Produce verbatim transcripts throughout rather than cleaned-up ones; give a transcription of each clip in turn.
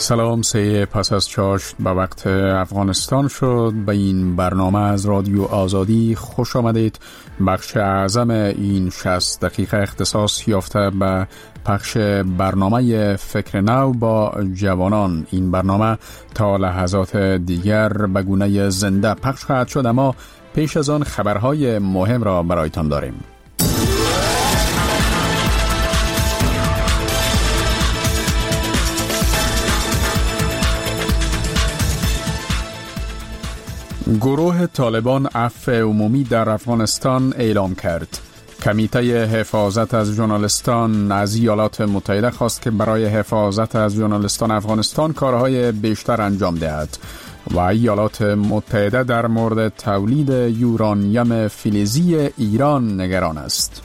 سلام، سه پس از چاشت به وقت افغانستان شد. به این برنامه از رادیو آزادی خوش آمدید. بخش اعظم این شصت دقیقه اختصاص یافته به پخش برنامه فکر نو با جوانان. این برنامه تا لحظات دیگر به گونه زنده پخش خواهد شد، اما پیش از آن خبرهای مهم را برایتان داریم. گروه طالبان عفو عمومی در افغانستان اعلام کرد. کمیته حفاظت از ژورنالیستان از ایالات متحده خواست که برای حفاظت از ژورنالیستان افغانستان کارهای بیشتر انجام دهد و ایالات متحده در مورد تولید یورانیم فلزی ایران نگران است.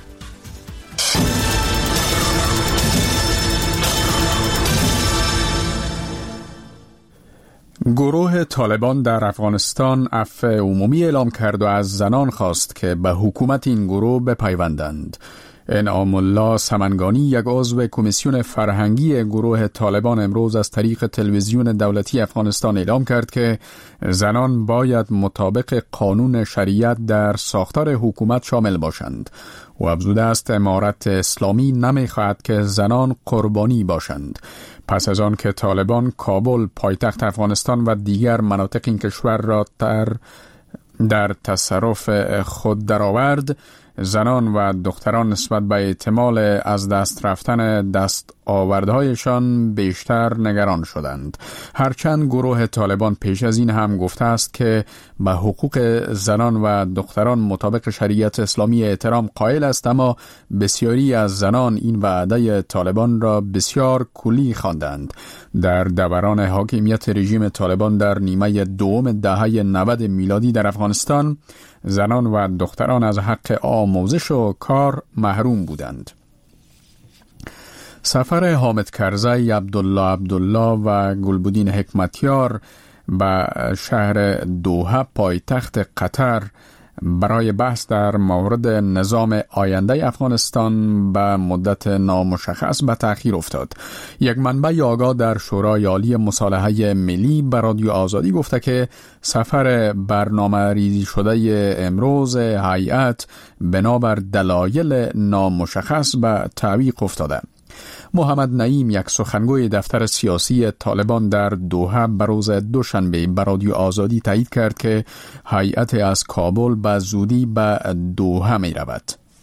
گروه طالبان در افغانستان عفو عمومی اعلام کرد و از زنان خواست که به حکومت این گروه بپیوندند. انعام الله سمنگانی، یک عضو کمیسیون فرهنگی گروه طالبان، امروز از طریق تلویزیون دولتی افغانستان اعلام کرد که زنان باید مطابق قانون شریعت در ساختار حکومت شامل باشند و افزوده است امارت اسلامی نمی‌خواهد که زنان قربانی باشند. پس از آن که طالبان کابل، پایتخت افغانستان و دیگر مناطق این کشور را در در تصرف خود درآورد، زنان و دختران نسبت به احتمال از دست رفتن دست آوردهایشان بیشتر نگران شدند. هرچند گروه طالبان پیش از این هم گفته است که به حقوق زنان و دختران مطابق شریعت اسلامی احترام قائل است، اما بسیاری از زنان این وعده طالبان را بسیار کلی خواندند. در دوران حاکمیت رژیم طالبان در نیمه دوم دهه نود میلادی در افغانستان، زنان و دختران از حق آموزش و کار محروم بودند. سفر حامد کرزی، عبدالله عبدالله و گلبدین حکمتیار به شهر دوحه، پایتخت قطر، برای بحث در مورد نظام آینده افغانستان به مدت نامشخص به تأخیر افتاد. یک منبع آگاه در شورای عالی مصالحه ملی به رادیو آزادی گفته که سفر برنامه ریزی شده امروز هیئت بنابر دلایل نامشخص به تعویق افتاده. محمد نعیم، یک سخنگوی دفتر سیاسی طالبان در دوحه، به روز دوشنبه به رادیو آزادی تایید کرد که هیئت از کابل به زودی به دوحه می رود.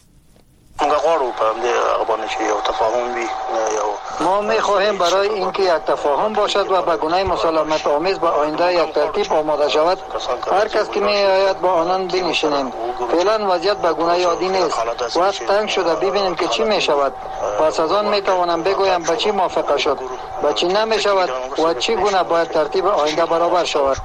ما می خواهیم برای اینکه یک تفاهم باشد و به گونه مسالمت آمیز به آینده یک ترتیب آماده شود، هر کس که می آید با آنان بنشینیم. فعلا وضعیت به گونه عادی نیست. وقت تنگ شده، ببینیم که چی می شود. پس از آن می توانم بگویم به چی موافقه شد، به چی نمی شود و چی گونه باید ترتیب آینده برابر شود.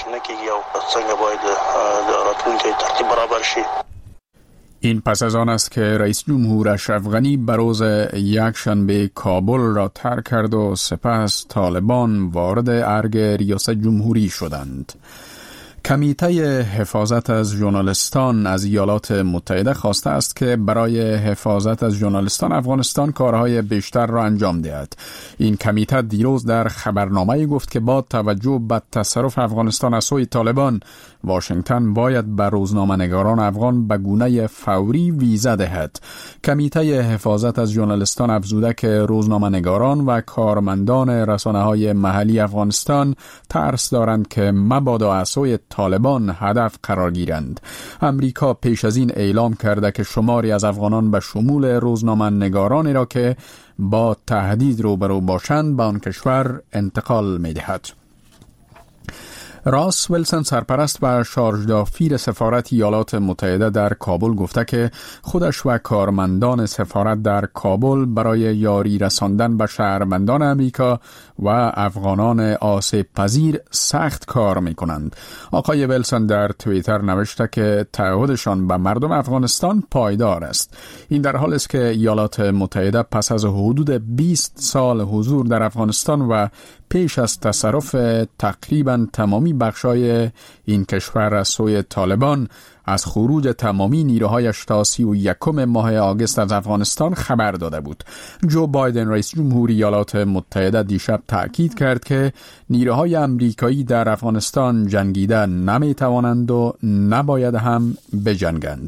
این پس از آن است که رئیس جمهور اشرف غنی به روز یکشنبه کابل را ترک کرد و سپس طالبان وارد ارگ ریاست جمهوری شدند. کمیته حفاظت از ژورنالیستان از ایالات متحده خواسته است که برای حفاظت از ژورنالیستان افغانستان کارهای بیشتر را انجام دهد. این کمیته دیروز در خبرنامه گفت که با توجه به تصرف افغانستان از سوی طالبان، واشنگتن باید به روزنامه‌نگاران افغان به گونه فوری ویزا دهد. کمیته حفاظت از ژورنالیستان افزوده که روزنامه‌نگاران و کارمندان رسانه‌های محلی افغانستان ترس دارند که مبادا از سوی طالبان هدف قرار گیرند. امریکا پیش از این اعلام کرده که شماری از افغانان به شمول روزنامه‌نگارانی را که با تهدید روبرو باشند به آن کشور انتقال می‌دهد. راس ویلسون، سرپرست و شارژدافیر سفارت ایالات متحده در کابل، گفته که خودش و کارمندان سفارت در کابل برای یاری رساندن به شهروندان امریکا و افغانان آسیب پذیر سخت کار می کنند. آقای ویلسون در توییتر نوشته که تعهدشان به مردم افغانستان پایدار است. این در حالی است که ایالات متحده پس از حدود بیست سال حضور در افغانستان و پیش از تصرف تقریبا تمامی بخشای این کشور از سوی طالبان از خروج تمامی نیروهایش تا سی و یکم ماه آگوست از افغانستان خبر داده بود. جو بایدن رئیس جمهور ایالات متحده دیشب تأکید کرد که نیروهای امریکایی در افغانستان جنگیده نمی توانند و نباید هم بجنگند.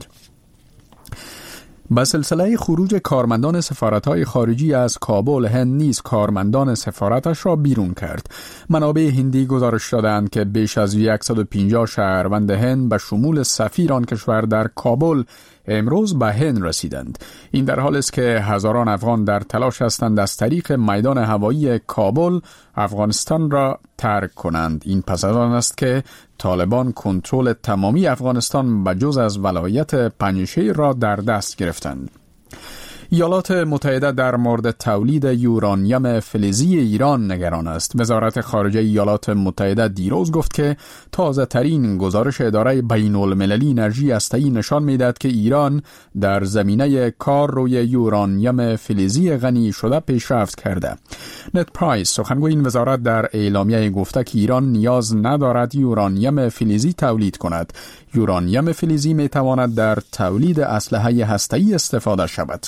با سلسله خروج کارمندان سفارت‌های خارجی از کابل، هند نیز کارمندان سفارتش را بیرون کرد. منابع هندی گزارش دادند که بیش از صد و پنجاه شهروند هند به شمول سفیر آن کشور در کابل امروز به هند رسیدند. این در حالی است که هزاران افغان در تلاش هستند از طریق میدان هوایی کابل افغانستان را ترک کنند. این پس از آن است که طالبان کنترل تمامی افغانستان به جز از ولایت پنجشیر را در دست گرفتند. ایالات متحده در مورد تولید یورانیم فلزی ایران نگران است. وزارت خارجه ایالات متحده دیروز گفت که تازه ترین گزارش اداره بین المللی انرژی هسته‌ای نشان می‌دهد که ایران در زمینه کار روی یورانیم فلزی غنی شده پیشرفت کرده. نت پرایس سخنگوی این وزارت در اعلامیه گفته که ایران نیاز ندارد یورانیم فلزی تولید کند. یورانیم فلزی می‌تواند در تولید اسلحه هسته‌ای استفاده شود.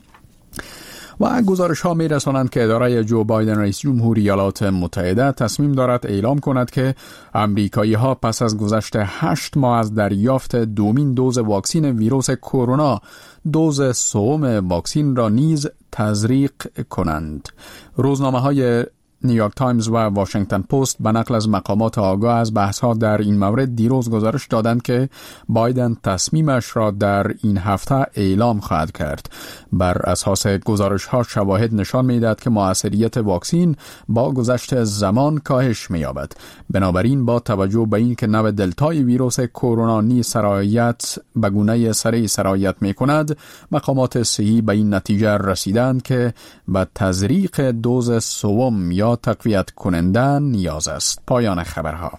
و گزارش ها می رسانند که اداره جو بایدن رئیس جمهور ایالات متحده تصمیم دارد اعلام کند که امریکایی ها پس از گذشت هشت ماه از دریافت دومین دوز واکسین ویروس کرونا دوز سوم واکسین را نیز تزریق کنند. روزنامه های نیویورک تایمز و واشنگتن پست به نقل از مقامات آگاه از بحث‌ها در این مورد دیروز گزارش دادند که بایدن تصمیمش را در این هفته اعلام خواهد کرد. بر اساس گزارش‌ها شواهد نشان می‌دهد که موثریت واکسین با گذشت زمان کاهش می‌یابد. بنابراین با توجه به اینکه نوع دلتای ویروس کرونا نیز سرایت به گونه سریع سرایت می‌کند، مقامات صحی به این نتیجه رسیدند که به تزریق دوز سوم یا تقویت کننده نیاز است. پایان خبرها.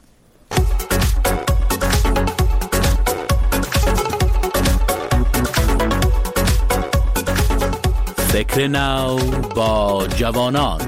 فکر نو با جوانان.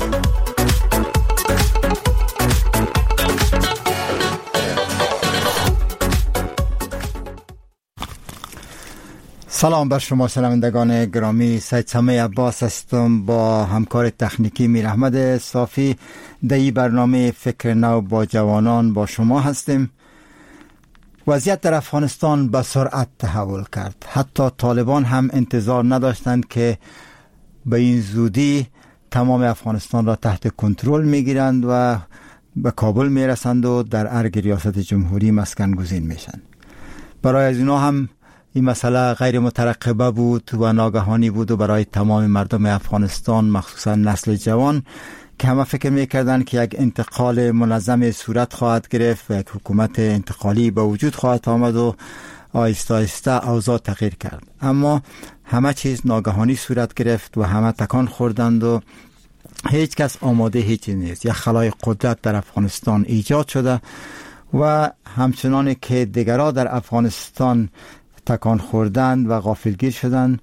سلام بر شما شنوندگان گرامی، سید سمی عباس هستم با همکار تکنیکی میر احمد صافی. در این برنامه فکر نو با جوانان با شما هستیم. وضعیت در افغانستان به سرعت تحول کرد. حتی طالبان هم انتظار نداشتند که به این زودی تمام افغانستان را تحت کنترل میگیرند و به کابل میرسند و در ارگ ریاست جمهوری مسکن گزین میشن. برای از اینا هم این مسئله غیر مترقبه بود و ناگهانی بود و برای تمام مردم افغانستان مخصوصا نسل جوان که همه فکر میکردن که یک انتقال منظم صورت خواهد گرفت و یک حکومت انتقالی به وجود خواهد آمد و آهسته آهسته اوضاع تغییر کرد. اما همه چیز ناگهانی صورت گرفت و همه تکان خوردند و هیچ کس آماده هیچی نیست. یک خلای قدرت در افغانستان ایجاد شده و همچنان که دیگرها در افغانستان تکان خوردند و غافلگیر شدند،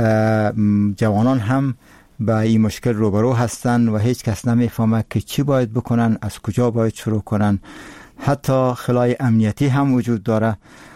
جوانان هم با این مشکل روبرو هستند و هیچ کس نمیفهمه که چی باید بکنن، از کجا باید شروع کنن. حتی خلای امنیتی هم وجود داره.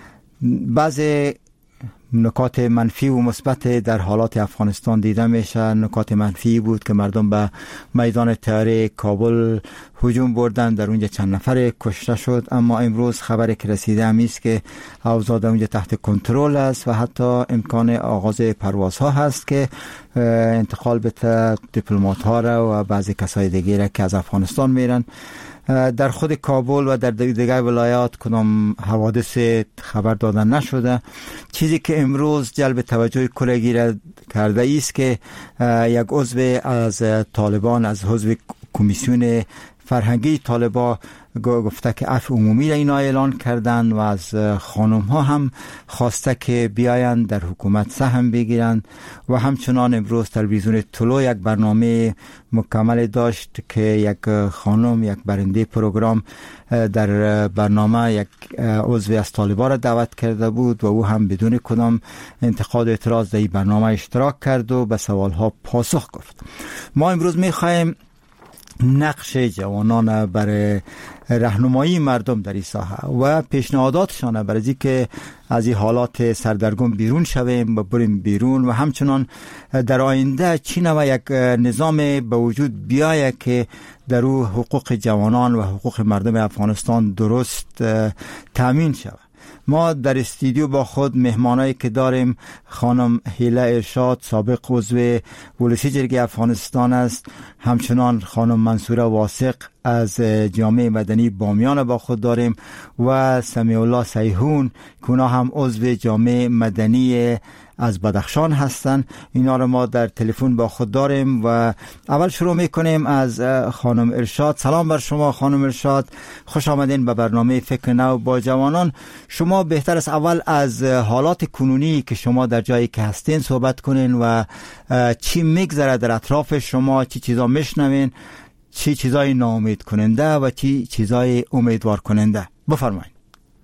بعضی نکات منفی و مثبت در حالات افغانستان دیده میشه. نکات منفی بود که مردم به میدان طیاره کابل هجوم بردن، در اونجا چند نفر کشته شد. اما امروز خبری که رسیده همی است که اوضاع در اونجا تحت کنترل است و حتی امکان آغاز پروازها هست که انتقال به دیپلمات ها را و بعضی کسای دیگه را که از افغانستان میرن. در خود کابل و در دیگر ولایات کدام حوادث خبر دادن نشده. چیزی که امروز جلب توجه کلگی کرده است که یک عضو از طالبان، از حزب کمیسیون فرهنگی طالبان گفته که عفو عمومی را اینا اعلان کردن و از خانم ها هم خواسته که بیاین در حکومت سهم بگیرن. و همچنان امروز تلویزیون طلوع یک برنامه مکمل داشت که یک خانم، یک برنده پروگرام در برنامه یک عضو از طالبان را دعوت کرده بود و او هم بدون کدام انتقاد و اعتراض در این برنامه اشتراک کرد و به سوالها پاسخ گفت. ما امروز میخوایم نقش جوانان برای راهنمایی مردم در این ساحه و پیشنهاداتشان برای اینکه از این حالات سردرگم بیرون شویم و بریم بیرون، و همچنان در آینده چی نوع یک نظام به وجود بیاید که در او حقوق جوانان و حقوق مردم افغانستان درست تامین شود. ما در استودیو با خود مهمانایی که داریم، خانم هیله ارشاد سابق عضو ولسی جرگه افغانستان است، همچنان خانم منصوره واثق از جامعه مدنی بامیان با خود داریم و سمیع الله سیحون که اونا هم عضو جامعه مدنی از بدخشان هستن. اینا رو ما در تلفن با خود داریم و اول شروع میکنیم از خانم ارشاد. سلام بر شما خانم ارشاد، خوش آمدین به برنامه فکر نو با جوانان. شما بهتر است اول از حالات کنونی که شما در جایی که هستین صحبت کنین و چی میگذره در اطراف شما، چی چیزا میشنوین، چی چیزای ناامید کننده و چی چیزای امیدوار کننده. بفرمایید.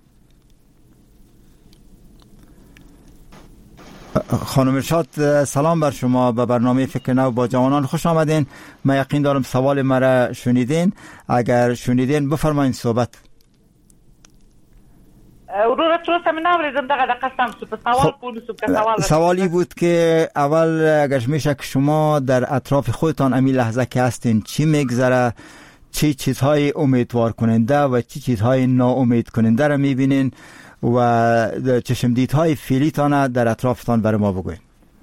خانم ارشاد سلام بر شما، به برنامه فکر نو با جوانان خوش آمدین. من یقین دارم سوال مرا شنیدین، اگر شنیدین بفرمایید صحبت. سوالی بود که اول اگر میشه که شما در اطراف خودتان امی لحظه که هستین چی میگذره، چی چیزهای امیدوار کننده و چی چیزهای ناامید کننده را میبینین و چشمدیدهای فعلیتان در اطرافتان برای ما بگوین.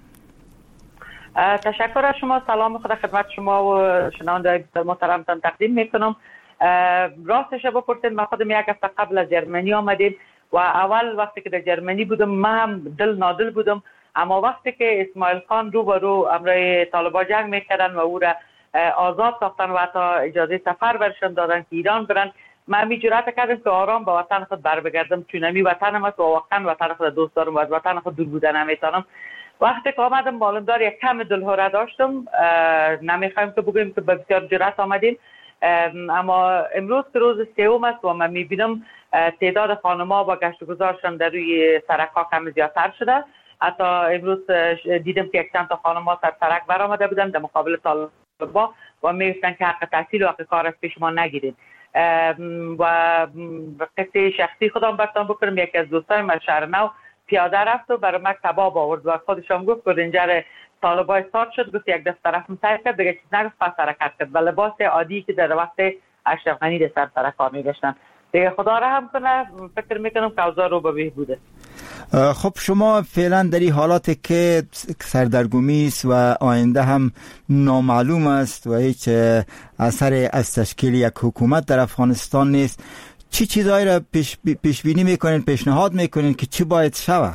تشکر از شما. سلام خدا خدمت شما و شنوندگان محترمتان تقدیم میکنم. راستش بپرسید، ما خودم یک هفته قبل از جرمنی آمدیم و اول وقتی که در جرمنی بودم من هم دل نادل بودم، اما وقتی که اسماعیل خان رو به رو امرای طالبان جنگ میکردن و او را آزاد ساختن و حتی اجازه سفر برشان دادن که ایران برن، من می جرأت کردم که آرام به وطن خود بر بگردم، چون امی وطنم است و واقعا وطن خود دوست دارم و از وطن خود دور بودن نمیتونم. وقتی که آمدم معلوم دار یک کم دلهوره داشتم، نمیخوایم که بگویم که بسیار جرأت آمدیم، اما امروز که روز سوم است و من میبینم تعداد خانم‌ها با گشت و گذارشان در روی سرک‌ها کم زیادتر شده. حتی امروز دیدم که یک چند تا خانم‌ها سر سرک برآمده بودن در مقابل طالبان و میگفتن که حق تحصیل و حق کار از پیش ما نگیرید. و قصه شخصی خودم براتون بکنم، یکی از دوستای من شهر نو پیاده رفت و برای من کباب آورد و خودشم گفت که اینجا طالبای استارت شد، گفت یک دست طرف مسیر کرد دیگه چیز نگفت، پس حرکت کرد و لباس عادی که در وقت اشرف غنی در سر سر کار میگشتن دیگه. خدا رحم کنه، فکر میکنم که اوضاع رو به بهبوده. خب شما فعلا در این حالاتی که سردرگمی است و آینده هم نامعلوم است و هیچ اثر از تشکیل یک حکومت در افغانستان نیست، چی چیزایی را پیش, پیش بینی میکنین، پیشنهاد میکنین که چی باید شود؟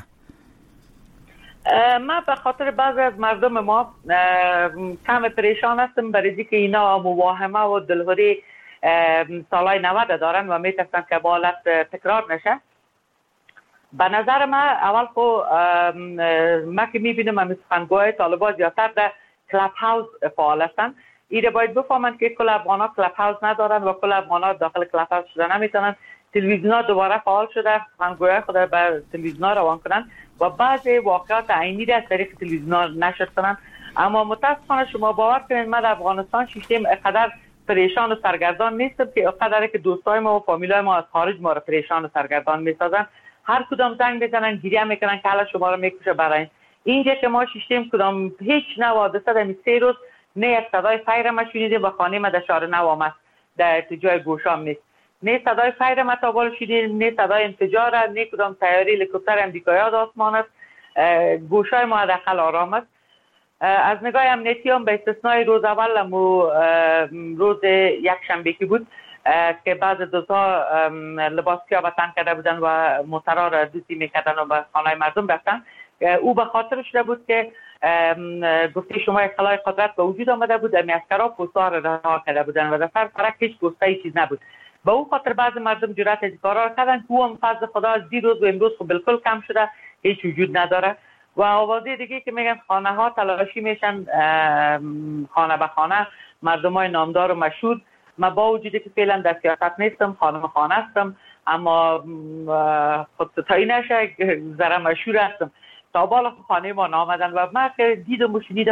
من به خاطر بعضی از مردم ما کم پریشان هستم برای اینکه اینا مواهمه و دلهوری سالهای نود دارن و میترسن که بالت تکرار نشه. به نظر من اول خو ما که میبینم من سخنگوهای طالبان زیادتر در کلاب هاوس فعال هستن. ایره باید بفهمند که کل افغان ها کلاب هاوس ندارن و کل افغان ها داخل کلاب هاوس شده نمیتونن. تلویزیون ها دوباره فعال شده، سخنگوهای خود بر تلویزیون ها روان کنن و بعضی واقعات عینی را از طریق تلویزیون ها نشر کنن. اما متاسفانه شما باور کنید من در افغانستان سیستم اقدر پریشان و سرگردان نیستم که اقدر که دوستای ما و فامیلای ما از خارج ما را پریشان و سرگردان میسازن. هر کدام زنگ بزنن گریه میکنن که حالا شما رو میکشه برای اینجا که ما سیستم کدام هیچ نوع حادثه در سه روز نه یک صدای فایر ما شنیدیم و خانه ما در شهر نو آمد در جای گوشام نیست، نه صدای فایر ما تا بالا شنیدیم، نه صدای انفجار، نه کدام طیاره هلیکوپتر امریکایی ها آسمان است. گوشای ما داخل آرام است. از نگاه امنیتی هم به استثنای روز اول امو روز یک شنبه که بود که بعض دوستا لباس سیاه وطن کرده بودن و موترها را دوزی میکردن و به خانه مردم رفتن، او به خاطر شده بود که گفته شما یک خلای قدرت به وجود آمده بود، امی اسکرها پوستا را رها کرده بودن و در سر فرق هیچ پوسته چیز نبود. به او خاطر بعض مردم جرأت از کارا کردن که او هم فضل خدا از دی روز و امروز خب بالکل کم شده، هیچ وجود نداره. و آوازه دیگه که میگن خانه ها تلاشی میشن خانه به خانه، مردم های نامدار و مشهور. من با وجودی که فعلا در سیاست نیستم، خانم خانه هستم، اما خود تایی نشه ذره مشهور هستم. تا بالا خانه ما نامدن و من که دیدم و شنیدم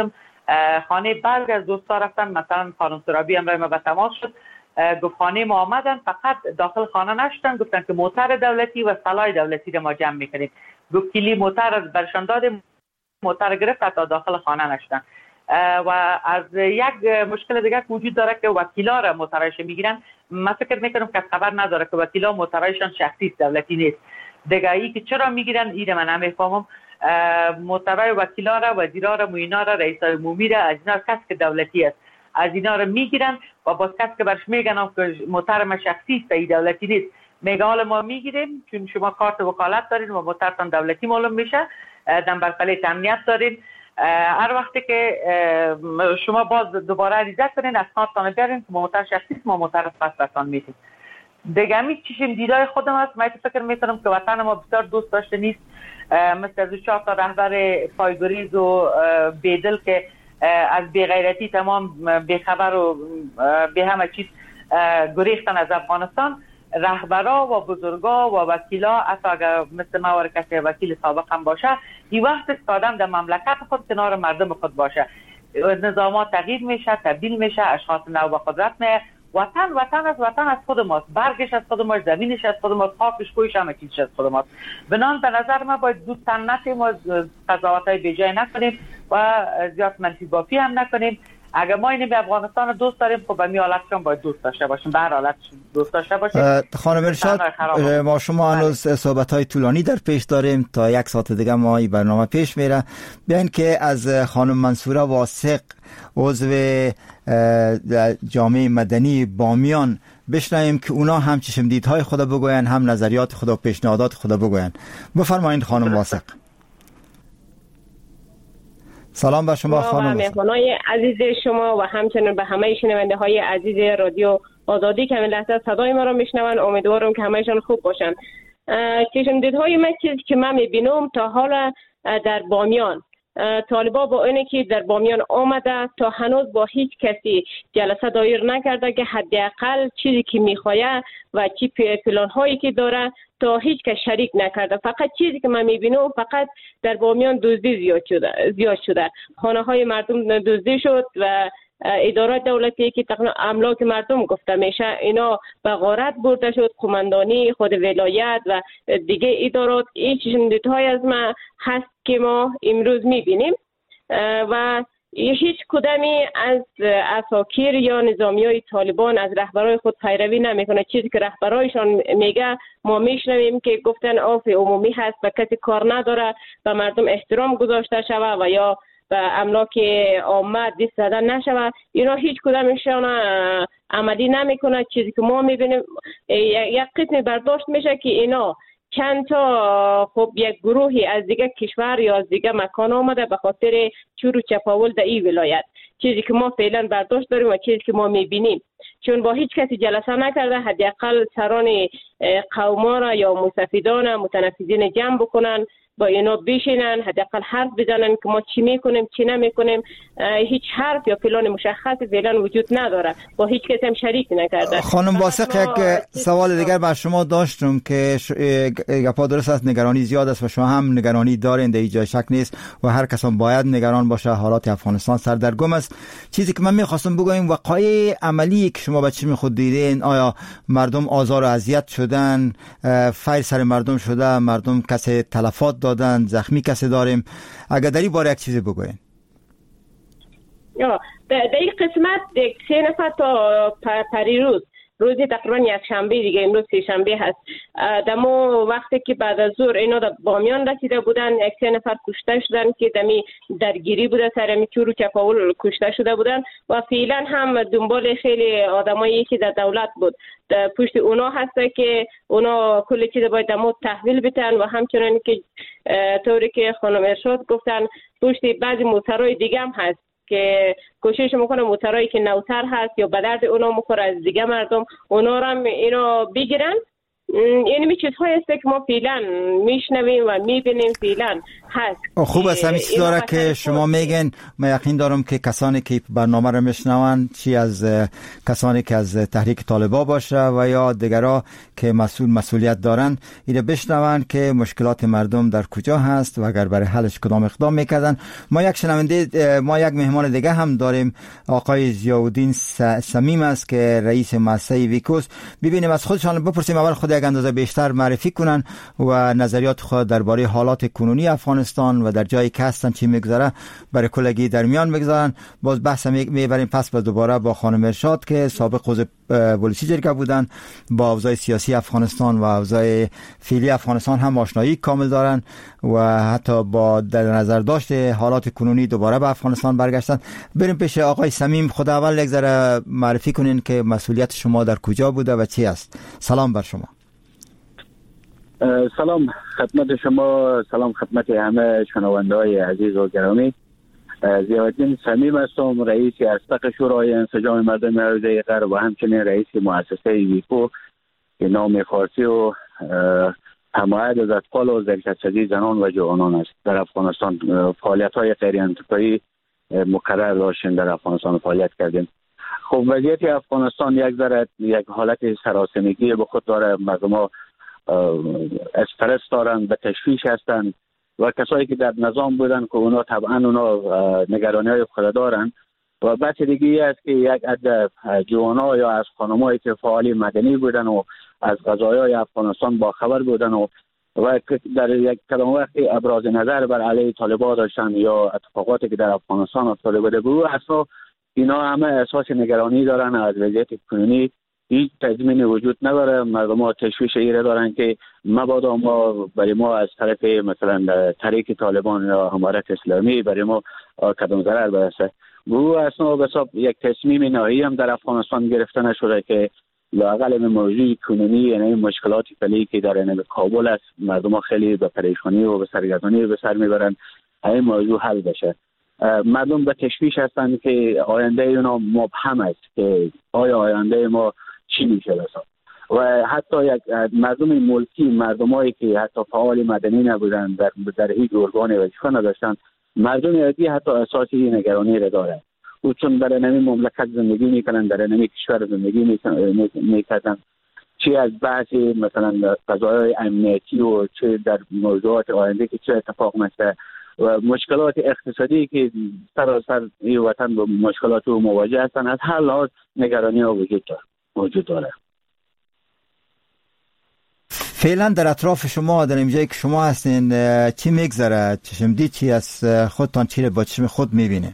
خانه بعضی از دوستا رفتن، مثلا خانم سرابی هم ما به تماس شد، گفت خانه ما آمدن فقط داخل خانه نشدن، گفتن که موتر دولتی و سلاح دولتی رو ما جمع میکنیم. گفت کلی موتر برشان دادیم، موتر گرفت تا داخل خانه نشدن. و از یک مشکل دیگه وجود داره که وکیلا را موترایش میگیرن. من فکر میکنم که خبر نداره که وکیلا موترایشان شخصی دولتی نیست. دیگه ای که چرا میگیرن ایره من نمیفهمم. موترای وکیلا را، وزیرا را، موینا را، رئیس عمومی را، از اینا کس که دولتی است از اینا را میگیرن و باز کس که برش میگن که موتر ما شخصی است ای دولتی نیست، میگه حالا ما میگیریم چون شما کارت وکالت دارین و موترتان دولتی معلوم میشه، دنبال پلیت امنیت دارین. هر وقتی که شما باز دوباره عریضه کنین اسنادتان بیارین که موتر شخصی است، ما موتر پس برتان میدیم. دیگه همی چشم دیدای خودم است. من فکر میکنم که وطن ما بسیار دوست داشته نیست، مثل از چهار تا رهبر پایگریز و بیدل که از بیغیرتی تمام بیخبر و به همه چیز گریختن از افغانستان. رهبرا و بزرگا و وکیلا حتی اگر مثل ما کسی وکیل سابق هم باشه، این وقت استادم در مملکت خود کنار مردم خود باشه. نظامات تغییر میشه، تبدیل میشه، اشخاص نو به قدرت میه. وطن وطن از وطن از خود ماست، برگش از خود ماست، زمینش از خود ماست، خاکش کویش همه چیزش از خود ماست. بنان به نظر ما باید زود تن نشیم و قضاوت‌های بیجای نکنیم و زیاد منفی بافی هم نکنیم. اگر ما اینی به افغانستان دوست داریم خب به می حالت هم باید دوست داشته باشیم، به هر حالت دوست داشته باشیم. خانم ارشاد، ما شما هنوز صحبت‌های طولانی در پیش داریم، تا یک ساعت دیگه ما این برنامه پیش میره. بیاین که از خانم منصوره واثق عضو جامعه مدنی بامیان بشنویم که اونا هم چشم دیدهای خدا بگوین، هم نظریات خدا و پیشنهادات خدا بگوین. بفرمایید خانم واثق. سلام به شما خانم. مهمانای عزیز شما و همچنین به همه شنونده های عزیز رادیو آزادی که این لحظه صدای ما رو میشنون، امیدوارم که همهشان خوب باشن. چشم دیدهای من چیزی که من میبینم تا حالا در بامیان، طالبا با اینه که در بامیان آمده تا هنوز با هیچ کسی جلسه دایر نکرده که حداقل چیزی که میخواه و چی پلان هایی که داره تا هیچ کس شریک نکرده. فقط چیزی که من میبینم فقط در بامیان دزدی زیاد شده زیاد شده خانه های مردم دزدی شد و ادارات دولتی که تقریبا املاک مردم گفته میشه اینا به غارت برده شد، قماندانی خود ولایت و دیگه ادارات. این چشم‌دیدهای از ما هست که ما امروز میبینیم و هیچ کدامی از اساکیر یا نظامی های طالبان از رهبرای خود پیروی نمیکنه. چیزی که رهبرایشان میگه ما میشنویم که گفتن عفو عمومی هست و کسی کار نداره به مردم احترام گذاشته شود و یا به املاک عامه دست زدن نشود. اینا هیچ کدامشان عملی نمیکنه. چیزی که ما میبینیم یک قسم برداشت میشه که اینا چند تا خب یک گروهی از دیگه کشور یا از دیگه مکان آمده به خاطر چور و چپاول در این ولایت. چیزی که ما فعلا برداشت داریم و چیزی که ما میبینیم، چون با هیچ کسی جلسه نکرده، حداقل سران قوما را یا مستفیدان متنفذین جمع بکنن، با اینا بشینن، حداقل حرف بزنن که ما چی میکنیم چی نمیکنیم. هیچ حرف یا پلان مشخص فعلا وجود نداره، با هیچ کسی هم شریک نکرده. خانم واثق، یک سوال دیگر بر شما داشتم که گپا درست است، نگرانی زیاد است و شما هم نگرانی دارین، در اینجا شک نیست و هر کس هم باید نگران باشه. حالات افغانستان سردرگم است. چیزی که من میخواستم بگم وقایع عملی که شما بچه خود دیدین، آیا مردم آزار و اذیت شدن، فیر سر مردم شده، مردم کسی تلفات دادن، زخمی کسی داریم؟ اگر در این باره یک چیزی بگوین. یا در این قسمت سه نفر تا پریروز روزی تقریبا یک شنبه دیگه، امروز سه شنبه هست، دمو وقتی که بعد از ظهر اینا در بامیان رسیده بودن، یک سه نفر کشته شدن که دمی درگیری بوده، سر می چور و چپاول کشته شده بودن و فعلا هم دنبال خیلی آدمایی که در دولت بود پشت اونا هسته که اونا کل چیز باید دمو تحویل بتن و همچنان که طوری که خانم ارشاد گفتن پشت بعضی موترهای دیگه هم هست که کوشش میکنه موترایی که نوتر هست یا به درد اونا مخوره از دیگه مردم، اونا رو هم اینا بگیرن یعنی می چیزهایی است که ما فعلا میشنویم و میبینیم فعلا هست. خوب است همین چیز داره که شما میگن. من یقین دارم که کسانی که برنامه رو میشنون، چی از کسانی که از تحریک طالبان باشه و یا دیگرها که مسئول مسئولیت دارن، اینو بشنون که مشکلات مردم در کجا هست و اگر برای حلش کدام اقدام میکردن. ما یک شنونده ما یک مهمان دیگه هم داریم، آقای ضیاءالدین صمیم است که رئیس مؤسسه ویکوس. ببینیم از خودشان بپرسیم، اول خود یک اندازه بیشتر معرفی کنن و نظریات خود درباره حالات کنونی افغانستان و در جایی که هستن چی میگذره برای کلگی در میان بگذارن. باز بحث میبریم پس با دوباره با خانم ارشاد که سابق عضو پلیسی جرگه بودن، با اوضاع سیاسی افغانستان و اوضاع فعلی افغانستان هم آشنایی کامل دارن و حتی با در نظر داشته حالات کنونی دوباره به افغانستان برگشتن. بریم پیش آقای صمیم. خود اول یک ذره معرفی کنین که مسئولیت شما در کجا بوده و چی است. سلام بر شما. سلام خدمت شما، سلام خدمت همه شنونده‌های عزیز و گرامی. ضیاءالدین صمیم هستم، رئیس اصدق شورای انسجام مردم حوزه غرب و همچنین رئیس مؤسسه ویکو که نام فارسی و حمایت از اطفال و زیرکسوتی زنان و جوانان است. در افغانستان فعالیت‌های غیر انتفاعی مکرر داشتیم، در افغانستان فعالیت کردیم. خب وضعیت افغانستان یک ذره یک حالت سراسیمگی به خود داره. مردم استرس دارن، به تشویش هستن و کسایی که در نظام بودن که اونا طبعا اونا نگرانی های خود دارن. و بحث دیگه است که یک عده جوانا یا از خانمایی که فعالی مدنی بودن و از قضایای افغانستان با خبر بودن و و در یک کدام وقتی ابراز نظر بر علیه طالبان داشتن یا اتفاقاتی که در افغانستان افتاده بوده، به اصلا اینا همه اساس نگرانی دارن از وضعیت کنونی. هیچ تضمینی وجود نداره. مردم ها تشویش ایره دارن که مبادا ما برای ما از طرف مثلا تحریک طالبان یا امارت اسلامی برای ما کدام ضرر برسه. گروه اصلا بساب یک تصمیم نهایی هم در افغانستان گرفته نشده که لااقل به موضوع کنونی، یعنی مشکلات فعلی که در کابل است، مردم ها خیلی به پریشانی و به سرگردانی به سر میبرن، این موضوع حل بشه. مردم به تشویش هستن که آینده اونا مبهم است که آیا آینده ما چی میشه بسا. و حتی یک مردم ملکی، مردمایی که حتی فعال مدنی نبودن، در در هیچ ارگان وظیفه نداشتن، مردم عادی حتی اساسی نگرانی را دارند. او چون در نمی مملکت زندگی میکنن، در نمی کشور زندگی میکنن، چه از بحثی مثلا قضایای امنیتی و چه در موضوعات آینده که چه اتفاق میفته و مشکلات اقتصادی که سراسر این وطن با مشکلات رو مواجه هستن، از هر لحاظ نگرانی ها وجود داره موجود داره. فعلا در اطراف شما، در اینجایی که شما هستین، چی میگذره؟ چشمدید چی از خودتان چی رو با چشم خود میبینین؟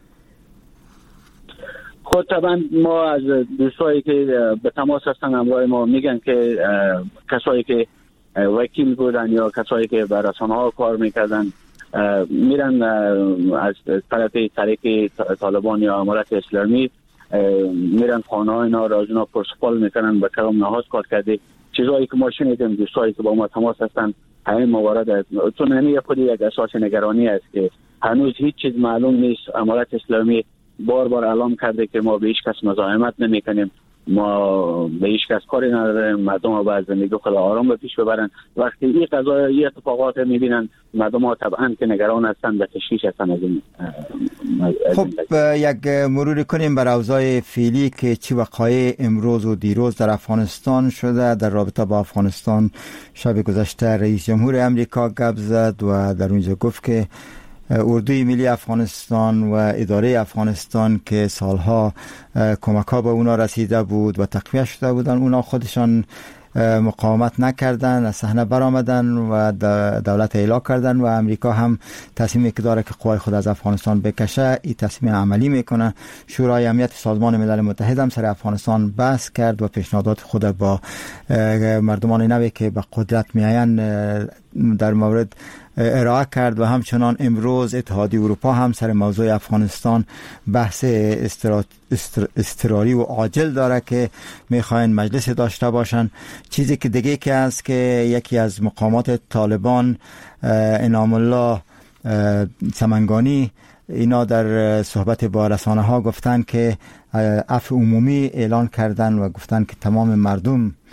خود طبعا ما از دوستایی که به تماس هستن همراه ما میگن که کسایی که وکیل بودن یا کسایی که بر رسانه ها کار میکردن میرن از طرف تحریک طالبان یا امارت اسلامی، میرن خانه های اینا را از اونا پرسپال میکنن به کلام نهاز کار کرده. چیزایی که ما شنیدیم دوستایی که با ما تماس هستن همین موارد است. چون همین خود یک اساس نگرانی است که هنوز هیچ چیز معلوم نیست. امارت اسلامی بار بار اعلام کرده که ما به هیچ کس مزاحمت نمیکنیم، ما به هیچ کس کاری نداریم، مردم ها باید زندگی خود آرام به پیش ببرن. وقتی این قضایا این اتفاقات میبینن، مردم ها طبعا که نگران هستن، به تشویش هستن از این. خب یک مرور کنیم بر اوضاع فعلی که چی وقایع امروز و دیروز در افغانستان شده. در رابطه با افغانستان شب گذشته رئیس جمهور امریکا گپ زد و در اونجا گفت که اردوی ملی افغانستان و اداره افغانستان که سالها کمک ها به اونا رسیده بود و تقویت شده بودن، اونا خودشان مقاومت نکردن، از صحنه برآمدن و دولت اعلام کردن و امریکا هم تصمیمی که داره که قوای خود از افغانستان بکشه این تصمیم عملی میکنه. شورای امنیت سازمان ملل متحد هم سر افغانستان بحث کرد و پیشنهادات خود با مردمان نوی که به قدرت میآیند در مورد ارائه کرد و همچنان امروز اتحادیه اروپا هم سر موضوع افغانستان بحث اضطراری و عاجل داره که میخواین مجلس داشته باشن. چیزی که دیگه که هست که یکی از مقامات طالبان انعام الله سمنگانی اینا در صحبت با رسانه ها گفتن که عفو عمومی اعلان کردن و گفتن که تمام مردم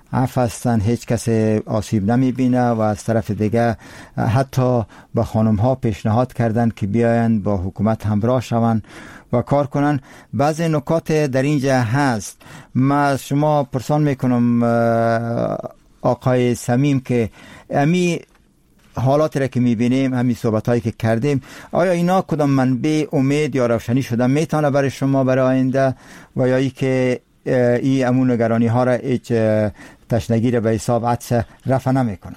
عفو هستند، هیچ کس آسیب نمیبینه و از طرف دیگه حتی به خانم ها پیشنهاد کردند که بیاین با حکومت همراه شوند و کار کنن. بعضی نکات در اینجا هست. ما از شما پرسان میکنم آقای صمیم که امی حالاتی را که میبینیم، همین صحبت هایی که کردیم، آیا اینا کدام منبع امید یا روشنی شده میتونه برای شما برای آینده و یا ای که ای امون نگرانی ها را هیچ تشنگی را به حساب عدس رفع نمیکنه؟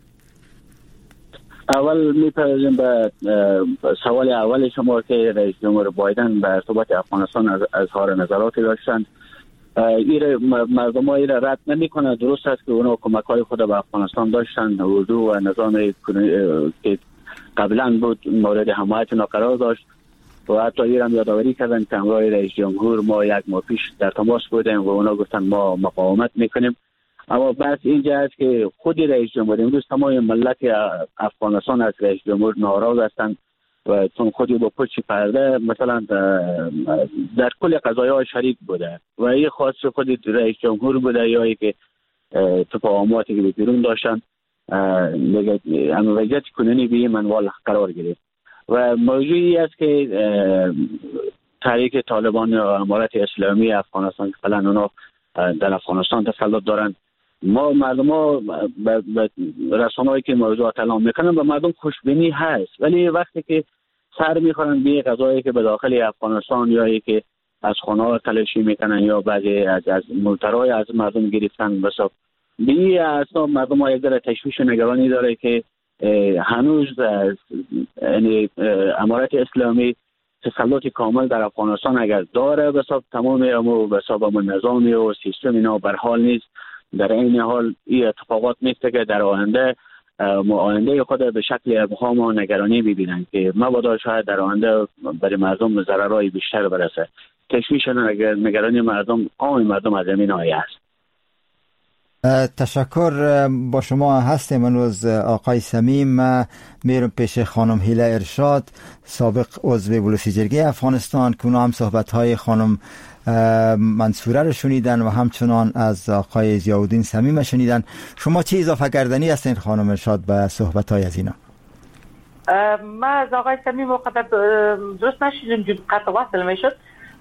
اول میپردازیم به سوال اول شما که رئیس جمهور بایدن به ارتباط افغانستان از اظهار نظراتی داشتند. این مردم ها این رد نمی کنه. درست است که اونا کمک های خود به افغانستان داشتند. اردو و نظام که قبلا بود مورد حمایت اینا قرار داشت و حتی این هم یادآوری کردن که همراه رئیس جمهور ما یک ماه پیش در تماس بودیم و اونا گفتن ما مقاومت میکنیم. اما بس اینجا است که خود رئیس جمهور، امروز تمام ملت افغانستان از رئیس جمهور ناراض هستند و چون خودی با پشت پرده مثلا در کل قضایای شریک بوده و این خاص خود رئیس جمهور بوده یا ای که تفاهماتی که بیرون داشتن اما وضعیت کنونی به منوال قرار گرفت و موضوعی است که تحریک طالبان یا امارت اسلامی افغانستان که فعلا اونا در افغانستان تسلط دارن، ما مردم ها به رسانه‌ای که موضوع اعلام میکنن به مردم خوشبینی هست، ولی وقتی که سر میخورن به قضایی که به داخل افغانستان یا ای که از خانه ها تلاشی میکنن یا بعضی از از ملترای از مردم گرفتن بساب به این اساس مردم ها یک ذره تشویش و نگرانی داره که هنوز یعنی امارت اسلامی تسلط کامل در افغانستان اگر داره بساب تمام امو بساب امو نظامی و سیستم اینا بر حال نیست. در این حال این اتفاقات میفته که در آینده آینده خود به شکل ابهام و نگرانی ببینن که مبادا شاید در آینده برای مردم ضررهای بیشتر برسه. تشویش و نگرانی مردم عام مردم از این آیه است. تشکر. با شما هستیم امروز آقای صمیم. من میرم پیش خانم هیله ارشاد، سابق عضو بلوچی جرگه افغانستان که اونا هم صحبت‌های خانم منصوره رو شنیدن و همچنان از آقای ضیاءالدین صمیم شنیدن. شما چه اضافه کردنی هستین خانم ارشاد به صحبت‌های از اینا؟ ما از آقای صمیم وقت درست نشیدیم جون قطع وصل میشد،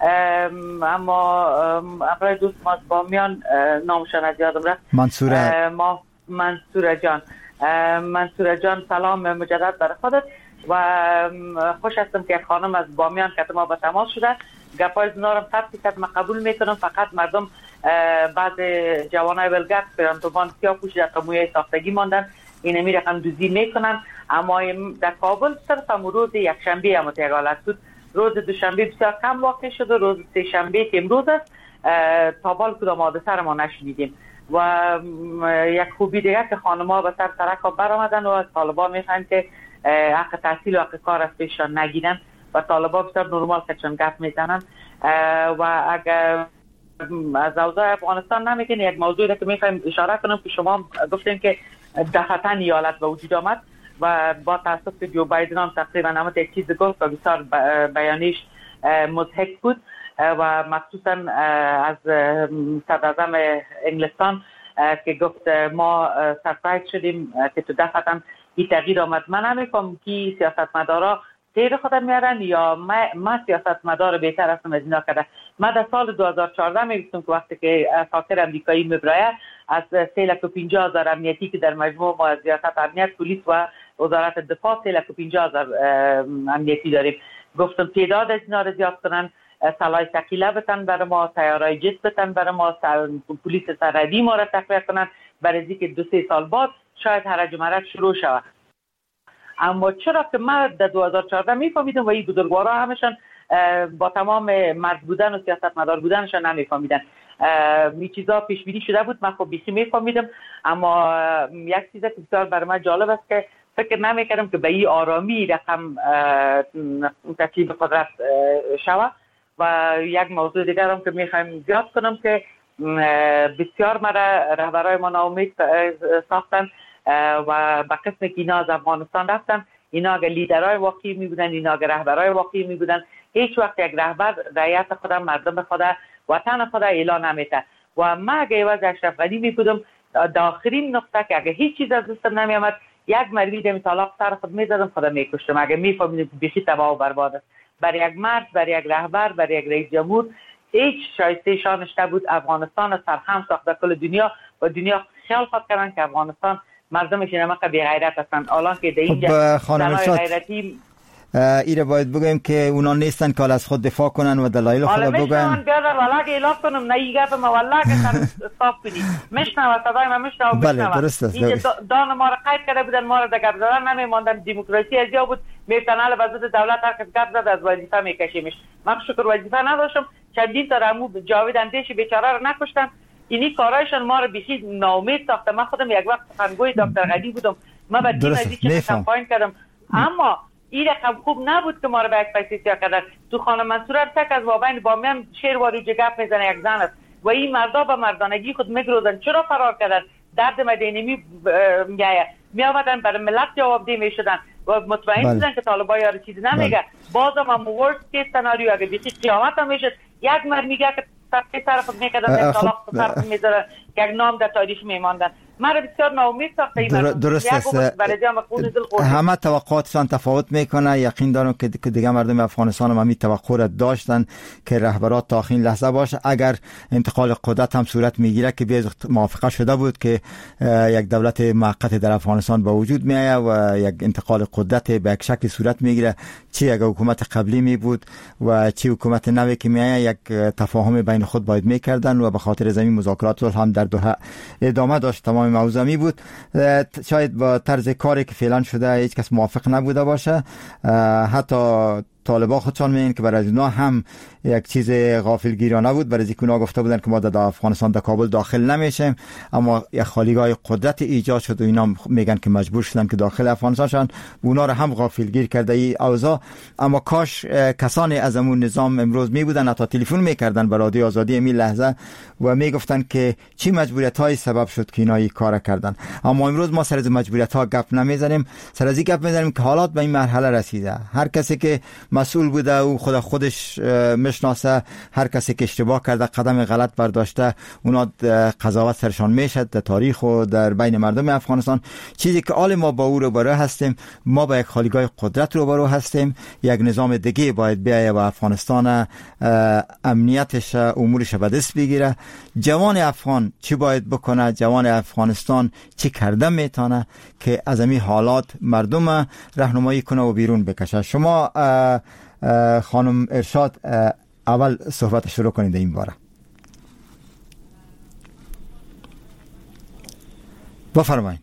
اما ابرای دوست ما بامیان نامشان از یادم رفت. منصوره ما منصوره جان منصوره جان سلام مجدد برای خودت و خوش هستم که خانم از بامیان که ما با تماس شده گپای زنارم تفتی که ما قبول میکنم. فقط مردم بعض جوانای ولگرد پرانتوبان سیاه پوشیده قمویه ساختگی ماندن، این می رقم دوزی میکنن. اما در کابل صرف هم روز یک شنبه هم تیغالت بود، روز دوشنبه بسیار کم واقع شد و روز سه شنبه که امروز است تابال کدام حادثه را ما نشنیدیم. و یک خوبی دیگه که خانم‌ها به سر سرک ها برآمدن و از طالبان میخواین که حق تحصیل و حق کار از پیششان نگیرن و طالبان بسیار نرمال کچون گپ میزنن. و اگر از اوضاع افغانستان نمیگین یک موضوعی که میخوایم اشاره کنم که شما گفتین که دفعتاً ایالت به وجود آمد و با تاسف که جو بایدن هم تقریبا همه یک چیز گفت و بسیار بیانیش مضحک بود و مخصوصا از صدراعظم انگلستان که گفت ما سرپرایز شدیم که تو دفعتاً این تغییر آمد. من نمی‌فهمم که سیاستمدارا تیر خودم میارن یا ما, ما سیاستمدار بهتر هستم از اینا کرده. من در سال دو هزار و چهارده میگفتم که وقتی که فاکر امریکایی میبرایه از سه لک و پنجاه هزار امنیتی که در مجموع ما از ریاست امنیت پلیس و وزارت دفاع سه لک و پنجاه هزار امنیتی داریم. گفتم تعداد از اینا رو زیاد کنن، سلاح ثقیله بتن برای ما، سیارهای جت بتن برای ما، پلیس سرحدی ما را تقویت کنن برای که دو سه سال بعد شاید هرج و مرج شروع شود. اما چرا که من در دو هزار و چهارده میفهمیدم و این بزرگوارا همشان با تمام مرد بودن و سیاستمدار بودنشان نمیفهمیدن. این چیزا پیش بینی شده بود، من خب بیشتر میفهمیدم. اما یک چیز که بسیار برای من جالب است که فکر نمیکردم که به این آرامی رقم تسلیم قدرت شود. و یک موضوع دیگر هم که میخوایم زیاد کنم که بسیار مرا رهبرای ما ناامید ساختن و به قسم که اینا از افغانستان رفتن. اینا اگر لیدرهای واقعی می بودن، اینا اگر رهبرهای واقعی می بودن، هیچ وقت یک رهبر رعیت خودم، مردم خودم، وطن خودم اعلان نمیده. و من اگر عوض اشرف غنی می بودم داخلین نقطه که اگه هیچ چیز از دستم نمیامد یک مروی دمی طلاق سر خود میزدم خودم میکشتم اگه میفهمیدم که بیخی تباه و برباد است. برای یک مرد، برای یک رهبر، برای یک رئیس جمهور هیچ شایسته شانش نبود افغانستان سرخم ساخته کل دنیا و دنیا خیال خود کردن که افغانستان مردمش نمک بی غیرت هستند. الان که در اینجا زنای غیرتی ایره باید بگویم که اونا نیستن که از خود دفاع کنن و دلایل خود بگن. حالا میشنون بیادر والله که اعلاف کنم نه ایگه ما والله که سر صاف کنی مشنو صدای ما مشنو بله درست است. اینجا دان ما را قید کرده بودن ما را در گپ زدن نمیماندن. دموکراسی از جا بود میفتنال وزارت دولت هر کس گپ زد از وظیفه میکشیمش. من شکر وظیفه نداشتم چندین تا رمو جاوید اندیشی بیچاره را نکشتن. اینی کارایشان ما را بیخی ناامید ساخته. من خودم یک وقت سخنگوی دکتر غنی بودم. من بعد این از این کمپاین کردم اما این رقم خوب نبود که ما رو به یک پیسی سیاه کردن. تو خانه منصور تک از وابین بامیان شیر واری جگف میزنه یک زن است و این مردا به مردانگی خود میگروزن. چرا فرار کردن؟ درد مدینی می میگه می آمدن برای ملت جوابدهی میشدن و مطمئن بودن که طالبان یاری چیزی نمیگه. بازم هم ورست کیس سناریو اگه بیخی قیامت هم میشد یک مرد میگه که سرقی سر خود میکردن طلاق سر خود میذاره که یک نام در تاریخ میماندن. مرا بسیار ناامید ساخته این در درست است. همه توقعاتشان تفاوت میکنه. یقین دارم که دیگه مردم افغانستان هم همین توقع را داشتن که رهبرات تا آخرین لحظه باشه. اگر انتقال قدرت هم صورت میگیره که بیاز موافقه شده بود که یک دولت موقت در افغانستان به وجود میآید و یک انتقال قدرت به یک شکل صورت میگیره، چی اگر حکومت قبلی می بود و چی حکومت نوی که میآید، یک تفاهم بین خود باید میکردن و به خاطر زمین مذاکرات هم در دوحه ادامه داشت. تمام موضوع می بود. شاید با طرز کاری که فعلا شده هیچ کس موافق نبوده باشه. حتی طالبان خودشان میگن که برای اونا هم یک چیز غافلگیرانه بود. برای اینکه اونا گفته بودن که ما در افغانستان در کابل داخل نمیشیم، اما یک خالیگاه قدرت ایجاد شد و اینا میگن که مجبور شدن که داخل افغانستان شدن. اونا رو هم غافلگیر کرده ای اوضاع. اما کاش کسانی از همون نظام امروز می بودن، حتی تلفن میکردن به رادیو آزادی این لحظه و میگفتن که چی مجبوریت های سبب شد که اینا این کار کردن. اما امروز ما سر از مجبوریت ها گپ نمیزنیم، سر از این گپ میزنیم که حالات به این مرحله رسیده. هر کسی که مسئول بوده او خود خودش میشناسه، هر کسی که اشتباه کرده قدم غلط برداشته اونا قضاوت سرشان میشه در تاریخ و در بین مردم افغانستان. چیزی که آل ما با او روبرو هستیم، ما با یک خالیگاه قدرت روبرو هستیم. یک نظام دیگه باید بیاید و افغانستان امنیتش امورش به دست بگیره. جوان افغان چی باید بکنه؟ جوان افغانستان چی کرده میتونه که از این حالات مردم راهنمایی کنه و بیرون بکشه؟ شما خانم ارشاد اول صحبت شروع کنید این باره. بفرمایید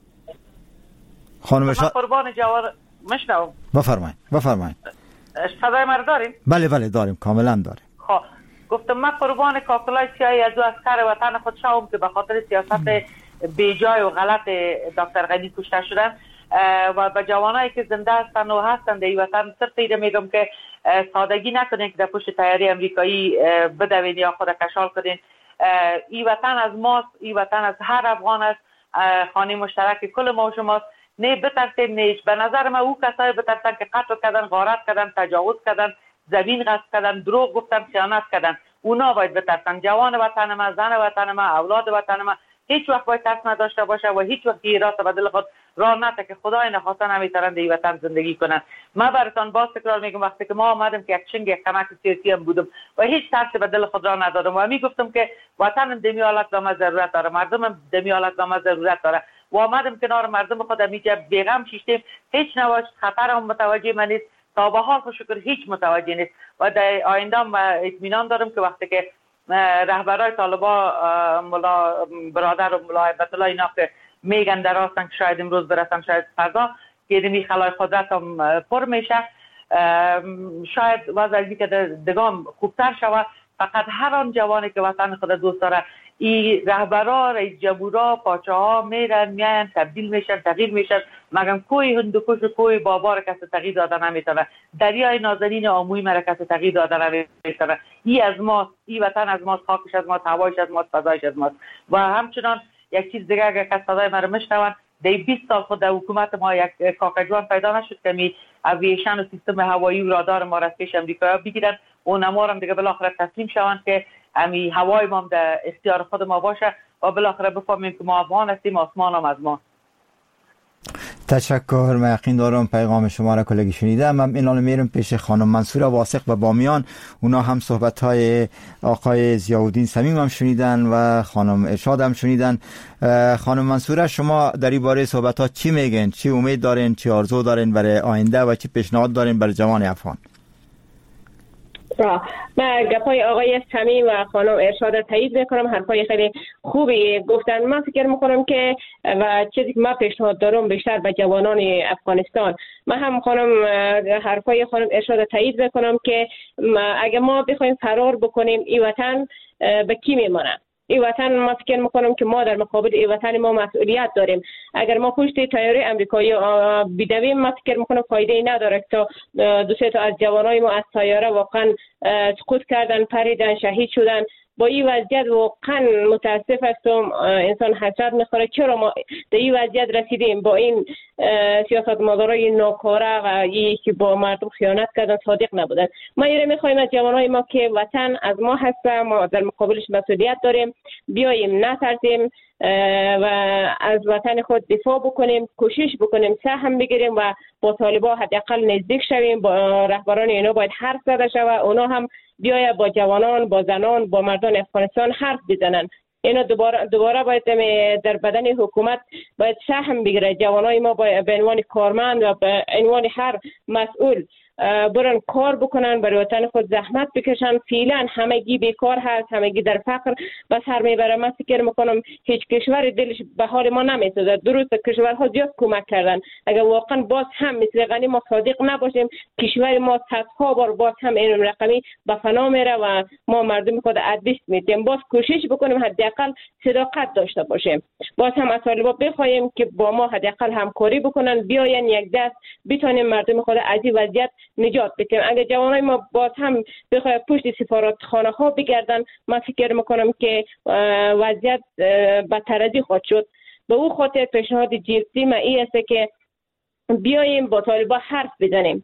خانم ارشاد. قربان جوار مشنو. بفرمایید بفرمایید. صدای من داریم؟ بله بله داریم، کاملا داریم. خب گفتم من قربان کاکلای سیاهی از عسکر وطن خود شوم که به خاطر سیاست بیجای و غلط دکتر غنی کشته شدن و به جوانایی که زنده هستن و هستن در این وطن صرف ایده میگم که سادگی نکنین که در پشت تیاری امریکایی بدوین یا خود کشال کنین. این وطن از ماست، این وطن از هر افغان است، خانه مشترک کل ما و شماست. نه بترسیم نیش. به نظر من او کسایی بترسن که قتل کردن، غارت کردن، تجاوز کردن، زمین غصب کردن، دروغ گفتن، خیانت کردن، اونا باید بترسن. جوان وطن ما، زن وطن ما، اولاد وطن ما هیچ وقت باید ترس نداشته باشه و هیچ وقت این راست به دل خود راه نده که خدای نخواسته نمیتونن در این وطن زندگی کنن. من براتون باز تکرار میگم وقتی که ما آمدم که یک چنگ یک کمک سیاسی هم بودم و هیچ ترسی به دل خود راه ندادم و میگفتم که وطن دمی حالت دامه ضرورت داره، مردم دمی حالت دامه ضرورت داره و آمدم کنار مردم خود میگه بیغم شیشتیم. هیچ نواش خطر هم متوجه من نیست، تا به حال شکر هیچ متوجه نیست و در آینده هم اطمینان دارم که وقتی که رهبرای طالبان ملا برادر و ملا هیبت الله اینا که میگن در راستن که شاید امروز برسن شاید فردا که دمی خلای قدرت هم پر میشه، شاید وضعی که دگام خوبتر شود. فقط هر آن جوانی که وطن خود دوست داره، این رهبرا، رئیس جمهورا، پاچاها میرن میان تبدیل میشن، تغییر میشن. مگم کوی هندوکش و کوی بابا را کسی تغییر داده نمیتونه، دریای نازنین آموی مرا کسی تغییر داده نمیتونه. این از ماست، این وطن از ماست، خاکش از ماست، هوایش از ماست، فضایش از ماست. و همچنان یک چیز دیگه اگر کس صدای مرا میشنون، در بیست سال خود در حکومت ما یک کاکجوان پیدا نشد که می اویشن و سیستم هوایی و رادار ما را از پیش امریکا بگیرن و نمارم دیگه بالاخره تسلیم شوند که امی هوای ما در اختیار خود ما باشه و بالاخره بفهمیم که ما افغان هستیم، آسمان هم از ما. تشکر. من یقین دارم پیغام شما را کلگی شنیدم. من الان میرم پیش خانم منصور واثق و بامیان. اونا هم صحبت های آقای ضیاءالدین صمیم هم شنیدن و خانم ارشاد هم شنیدن. خانم منصور، شما در این باره صحبت ها چی میگن؟ چی امید دارین؟ چی آرزو دارین برای آینده و چی پیشنهاد دارین برای جوان افغان؟ من گپای آقای صمیم و خانم ارشاد تایید میکنم. حرفای خیلی خوبی گفتن. من فکر میکنم که و چیزی که من پیشنهاد دارم بیشتر به جوانان افغانستان، من هم خانم حرفای خانم ارشاد تایید میکنم که اگه ما بخوایم فرار بکنیم این وطن به کی میمونه؟ این وطن ما فکر میکنم که ما در مقابل این وطن ما مسئولیت داریم. اگر ما پشت تیاره امریکایی بدویم، ما فکر میکنم فایده ای نداره تا دو سه تا از جوانای ما از تیاره واقعا سقوط کردن، پریدن، شهید شدن. با این وضعیت واقعا متاسف هستم. انسان حسرت میخوره چرا ما در این وضعیت رسیدیم، با این سیاستمدارای ناکاره و این که با مردم خیانت کردن، صادق نبودن. ما ایره میخوایم از جوانای ما که وطن از ما هست، ما در مقابلش مسئولیت داریم، بیاییم نترسیم و از وطن خود دفاع بکنیم، کوشش بکنیم، سهم بگیریم و با طالبان حداقل نزدیک شویم. با رهبران اینا باید حرف زده شود، اونا هم بیاید با جوانان، با زنان، با مردان افغانستان حرف بزنن. اینا دوباره دوباره باید در بدن حکومت باید سهم بگیره. جوانای ما باید به عنوان کارمند و به عنوان هر مسئول برن کار بکنن، برای وطن خود زحمت بکشن. فعلا همگی بیکار هست، همگی در فقر بس سر میبره. من فکر میکنم هیچ کشور دلش به حال ما نمیسوزه. درست کشورها زیاد کمک کردن، اگر واقعا باز هم مثل غنی ما صادق نباشیم، کشور ما صدها بار باز هم این رقمی به فنا میره و ما مردم خود ادبیست میتیم. باز کوشش بکنیم حداقل صداقت داشته باشیم. باز هم از طالبا بخوایم که با ما حداقل همکاری بکنن، بیاین یک دست بتونیم مردم خود از این وضعیت نجات بدیم. اگر جوانای ما باز هم بخواد پشت سفارتخانه ها بگردن، من فکر میکنم که وضعیت بدتر از این خواهد شد. به او خاطر پیشنهاد جدی من این است که بیاییم با طالبان حرف بزنیم.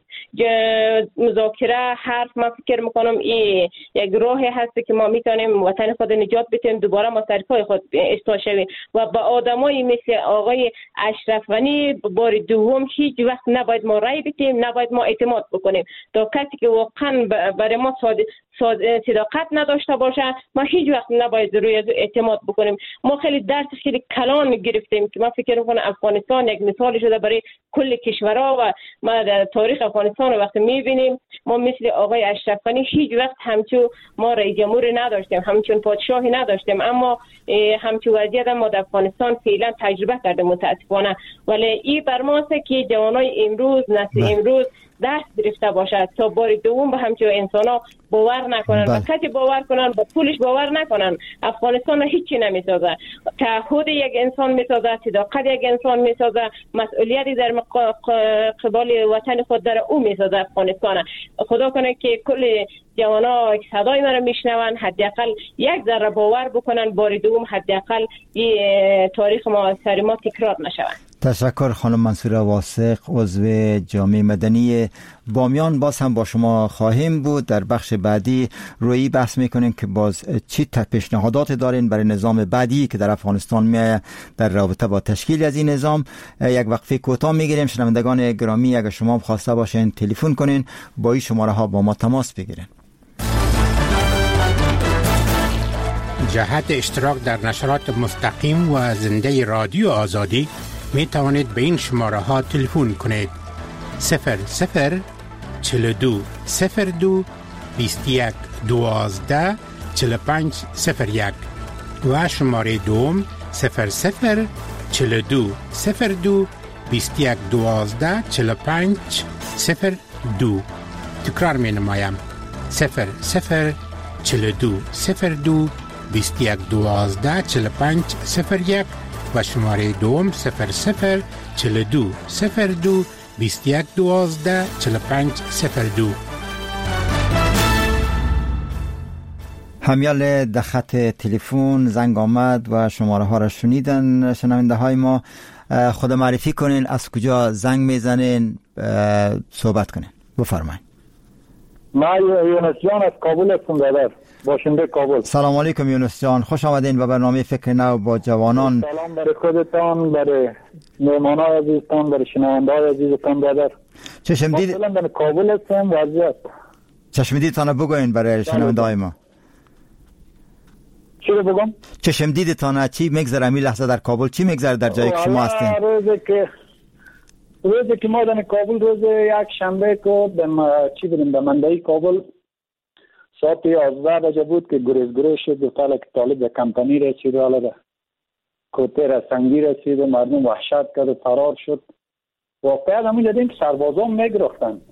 مذاکره، حرف، من فکر میکنم این یک راهی هست که ما میتونیم وطن خود نجات بدیم، دوباره ما سر پای خود ایستا شویم و با آدمایی مثل آقای اشرف غنی بار دوم هیچ وقت نباید ما رای بدیم، نباید ما اعتماد بکنیم. تا کسی که واقعا برای ما صداقت نداشته باشه، ما هیچ وقت نباید روی اعتماد بکنیم. ما خیلی درس خیلی کلان گرفتیم که من فکر میکنم افغانستان یک مثال شده برای کل کشورها و ما در تاریخ افغانستان وقتی میبینیم ما مثل آقای اشرف غنی هیچ وقت همچون ما رئیس جمهوری نداشتیم، همچون پادشاهی نداشتیم، اما همچون وضعیت ما در افغانستان فعلا تجربه کردیم متاسفانه. ولی این بر ماست که جوانای امروز، نسل امروز دست گرفته باشد تا بار دوم به همچون انسانا باور نکنن و کسی باور کنن با پولش باور نکنن. افغانستان هیچی نمیسازه. تعهد یک انسان میسازه، صداقت یک انسان میسازه، مسئولیتی در قبال وطن خود در او میسازه افغانستان. خدا کنه که کل جوانا صدای من رو میشنون حداقل یک ذره باور بکنن، بار دوم حداقل تاریخ ما سر ما تکرار نشود. تشکر خانم منصور واثق، عضو جامعه مدنی بامیان. باز هم با شما خواهیم بود. در بخش بعدی روی بحث میکنیم که باز چی پیشنهادات دارین برای نظام بعدی که در افغانستان میآید در رابطه با تشکیل از این نظام. یک وقفه کوتاه میگیریم. شنوندگان گرامی اگر شما خواسته باشین تلفن کنین، با این شماره ها با ما تماس بگیرین. جهت اشتراک در نشرات مستقیم و زنده رادیو آزادی می توانید به این شماره ها تلفن کنید: صفر صفر چهل و دو صفر دو بیست و یک دوازده چهل و پنج صفر یک و شماره دوم صفر صفر چهل و دو صفر دو بیست و یک دوازده چهل و پنج صفر دو. تکرار می نمایم: صفر صفر چهل و دو صفر دو بیست و یک دوازده چهل و پنج صفر یک و شماره دوم صفر صفر چهل و دو صفر دو بیست و یک دوازده چهل و پنج صفر دو. همیال در خط تلفن زنگ آمد و شماره ها را شنیدن شنونده های ما. خود معرفی کنین، از کجا زنگ میزنین، صحبت کنین. بفرمایید. ما یونسیان از کابل هستم. دادر باشنده کابل. سلام علیکم یونس جان، خوش آمدین به برنامه فکر نو با جوانان. سلام برای خودتان، برای مهمانان عزیزتان، برای شنونده‌های عزیزتان برادر. چشم دید من در کابل هستم. وضعیت چشم دیدتان بگوین برای شنونده‌های ما. چی رو بگم؟ چشم دیدتان چی میگذره این لحظه در کابل؟ چی میگذره در جایی که شما هستین؟ روزی که روزی که ما در کابل روز یک شنبه که چی بودیم به منده کابل ساعت یازده بجه بود که گریز گریز شد. دو تاله که طالب به کمپانی رسید و حالا به کوته رسنگی رسید و مردم وحشت کرد و فرار شد. واقعا همین دیدیم که سربازان میگرفتن.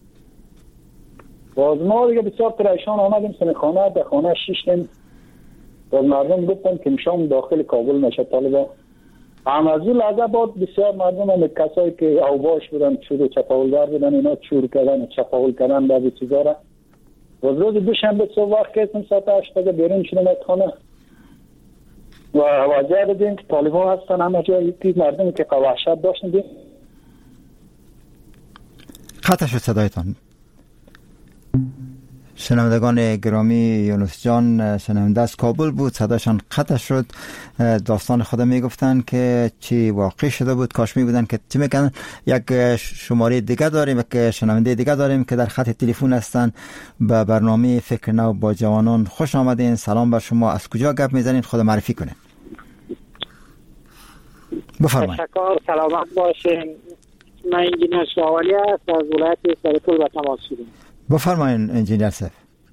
باز ما دیگه بسیار پریشان آمدیم سن خانه به خانه شیشتیم. باز مردم گفتن که مشام داخل کابل نشه طالبا. هم از اون لحظه بعد بسیار مردم هم کسایی که اوباش بودن چور و چپاولدار بودن اینا چور کردن و چپاول کردن بعضی چیزا را. باز روز دوشنبه صبح وقت کسیم ساعت هشت بجه بیرون شدیم از خانه و واجه دیدیم که طالبان هستن همه جایی که مردمی که وحشت داشتن دیم. قطع شد صدایتان. شنوندگان گرامی، یونس جان شنونده از کابل بود، صداشان قطع شد. داستان خدا میگفتن که چی واقع شده بود. کاش می بودن که چی میگن. یک شماره دیگه داریم، یک شنونده دیگه داریم که در خط تلفن هستن. به برنامه فکر نو با جوانان خوش آمدین. سلام بر شما، از کجا گپ میزنین؟ خود معرفی کنین. بفرمایید. تشکر، سلامت باشین. من انجینیر شاولی هست از ولایت سرپل به تماس شدیم. بفرمایین انجینیر صاحب.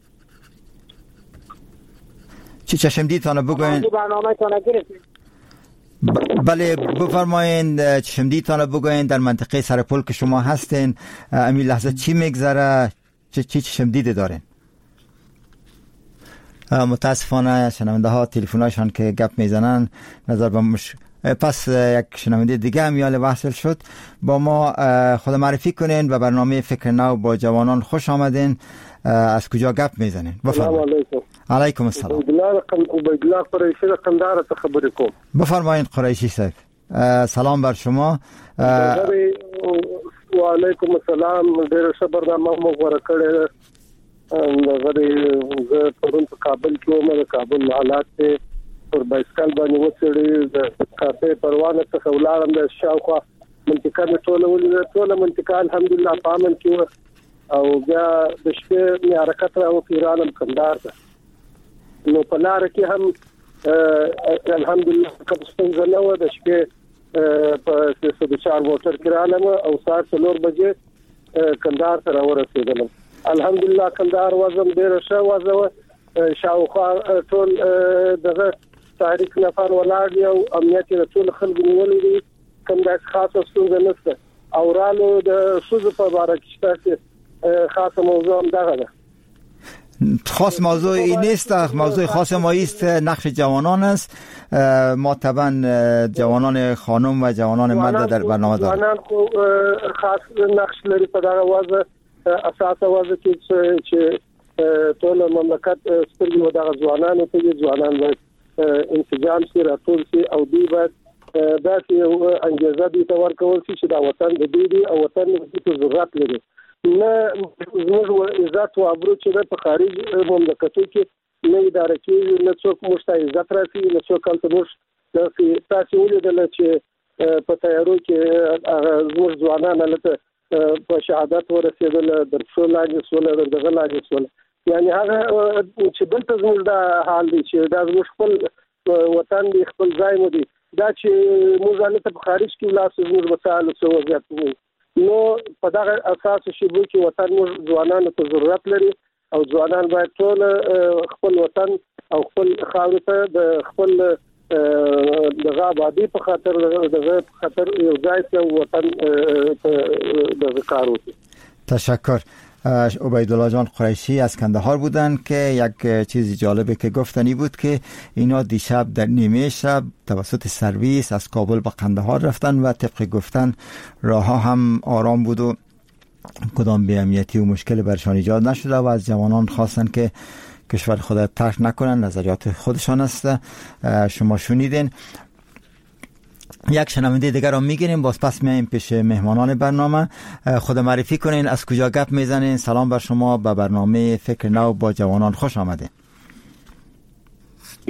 چی چشم دیدتان بگوین؟ برنامه تان گرفتیم. بله بفرمایین چشم دیدتان بگوین در منطقه سرپل که شما هستین امی لحظه چی میگذره؟ چی چی چشم دیده دارین؟ متاسفانه شنونده ها تلفن‌هاشون که گپ میزنن نظر به مش... پس یک شنونده دیگه هم یال وصل شد با ما. خود معرفی کنین و برنامه فکر نو با جوانان خوش آمدین. از کجا گپ میزنین؟ بفرمایید. علیکم. علیکم السلام. عبدالله قریشی از قندهار خبر کوم. بفرمایید قریشی صاحب. سلام بر شما. و علیکم السلام. ډیر ښه برنامه مو غوړه کړې. غری زه پرون په کابل کې وم. کابل حالات پر بایسکل باندې وڅړې د کافه پروانه څخه ولارم د شاوخوا منطقه نه ټوله ولې ټوله منطقه الحمدلله پامن کې او بیا د شپې می حرکت راو پیرانم کندار ته نو په لار کې هم الحمدلله کله څنګه نو د شپې په څه چار موټر کې رالم او ساعت څلور بجې کندار ته راورسېدم. الحمدلله کندار وزم ډیر ښه وزو شاوخوا ټول دغه تاریخ نفر ولاړ یو امنیت ټول خلک نیولې دي. کوم د خاصه ستونزه نشته او رالو د شوزو په اړه کې خاصه موضوع هم دغه ده. خاص موضوع این نیست. موضوع خاص ما است نقش جوانان است. ما طبعا جوانان خانم و جوانان مرد در برنامه داریم. جوانان خو خاص نقش لري په دغه وضع اساسه وضع کې چې ټول مملکت سترګې و دغه ځوانانو ته ځوانان انسجام سي راټول سي او دوی باید داسې یو انګیزه دي ته ورکول شي چې دا وطن د دوی دی او وطن د ضرورت لري. نه زموږ عزت او ابرو چې په خارج مملکتو کې نه اداره کېږي، نه څوک موږ ته عزت راکوي، نه څوک هلته موږ تاسې ولیدله چې په تیارو کې زموږ ځوانان هلته په شهادت ورسېدل، در پښو لاندې سوله، در دغه لاندې سوله. یعنې هغه چې دلته زموږ دا حال دی چې دا زموږ خپل وطن دی، خپل ځای مو دی، دا چې موږ هلته په خارج کې ولاړ زموږ به څه حال څه وضعیت وي. نو په دغه اساس شیبو کې وطن موږ ځوانانو ته ضرورت لري او ځوانان باید ټول خپل وطن او خپل خاورې ته د خپل دغه آبادی په خاطر دغه په خاطر یو ځای ته وطن دغه کار وکړي. تشکر. عبیدالله جان قریشی از کندهار بودن که یک چیزی جالبه که گفتنی بود که اینا دیشب در نیمه شب توسط سرویس از کابل به قندهار رفتن و طبق گفتن راه ها هم آرام بود و کدام بی امنیتی و مشکل برشان ایجاد نشده و از جوانان خواستن که کشور خود ترک نکنن، نظریات خودشان است. شما شنیدین. یک شنونده دیگر رو میگیریم، باز پس میایم پیش مهمانان برنامه. خود معرفی کنین، از کجا گپ میزنین؟ سلام بر شما، به برنامه فکر نو با جوانان خوش آمدین.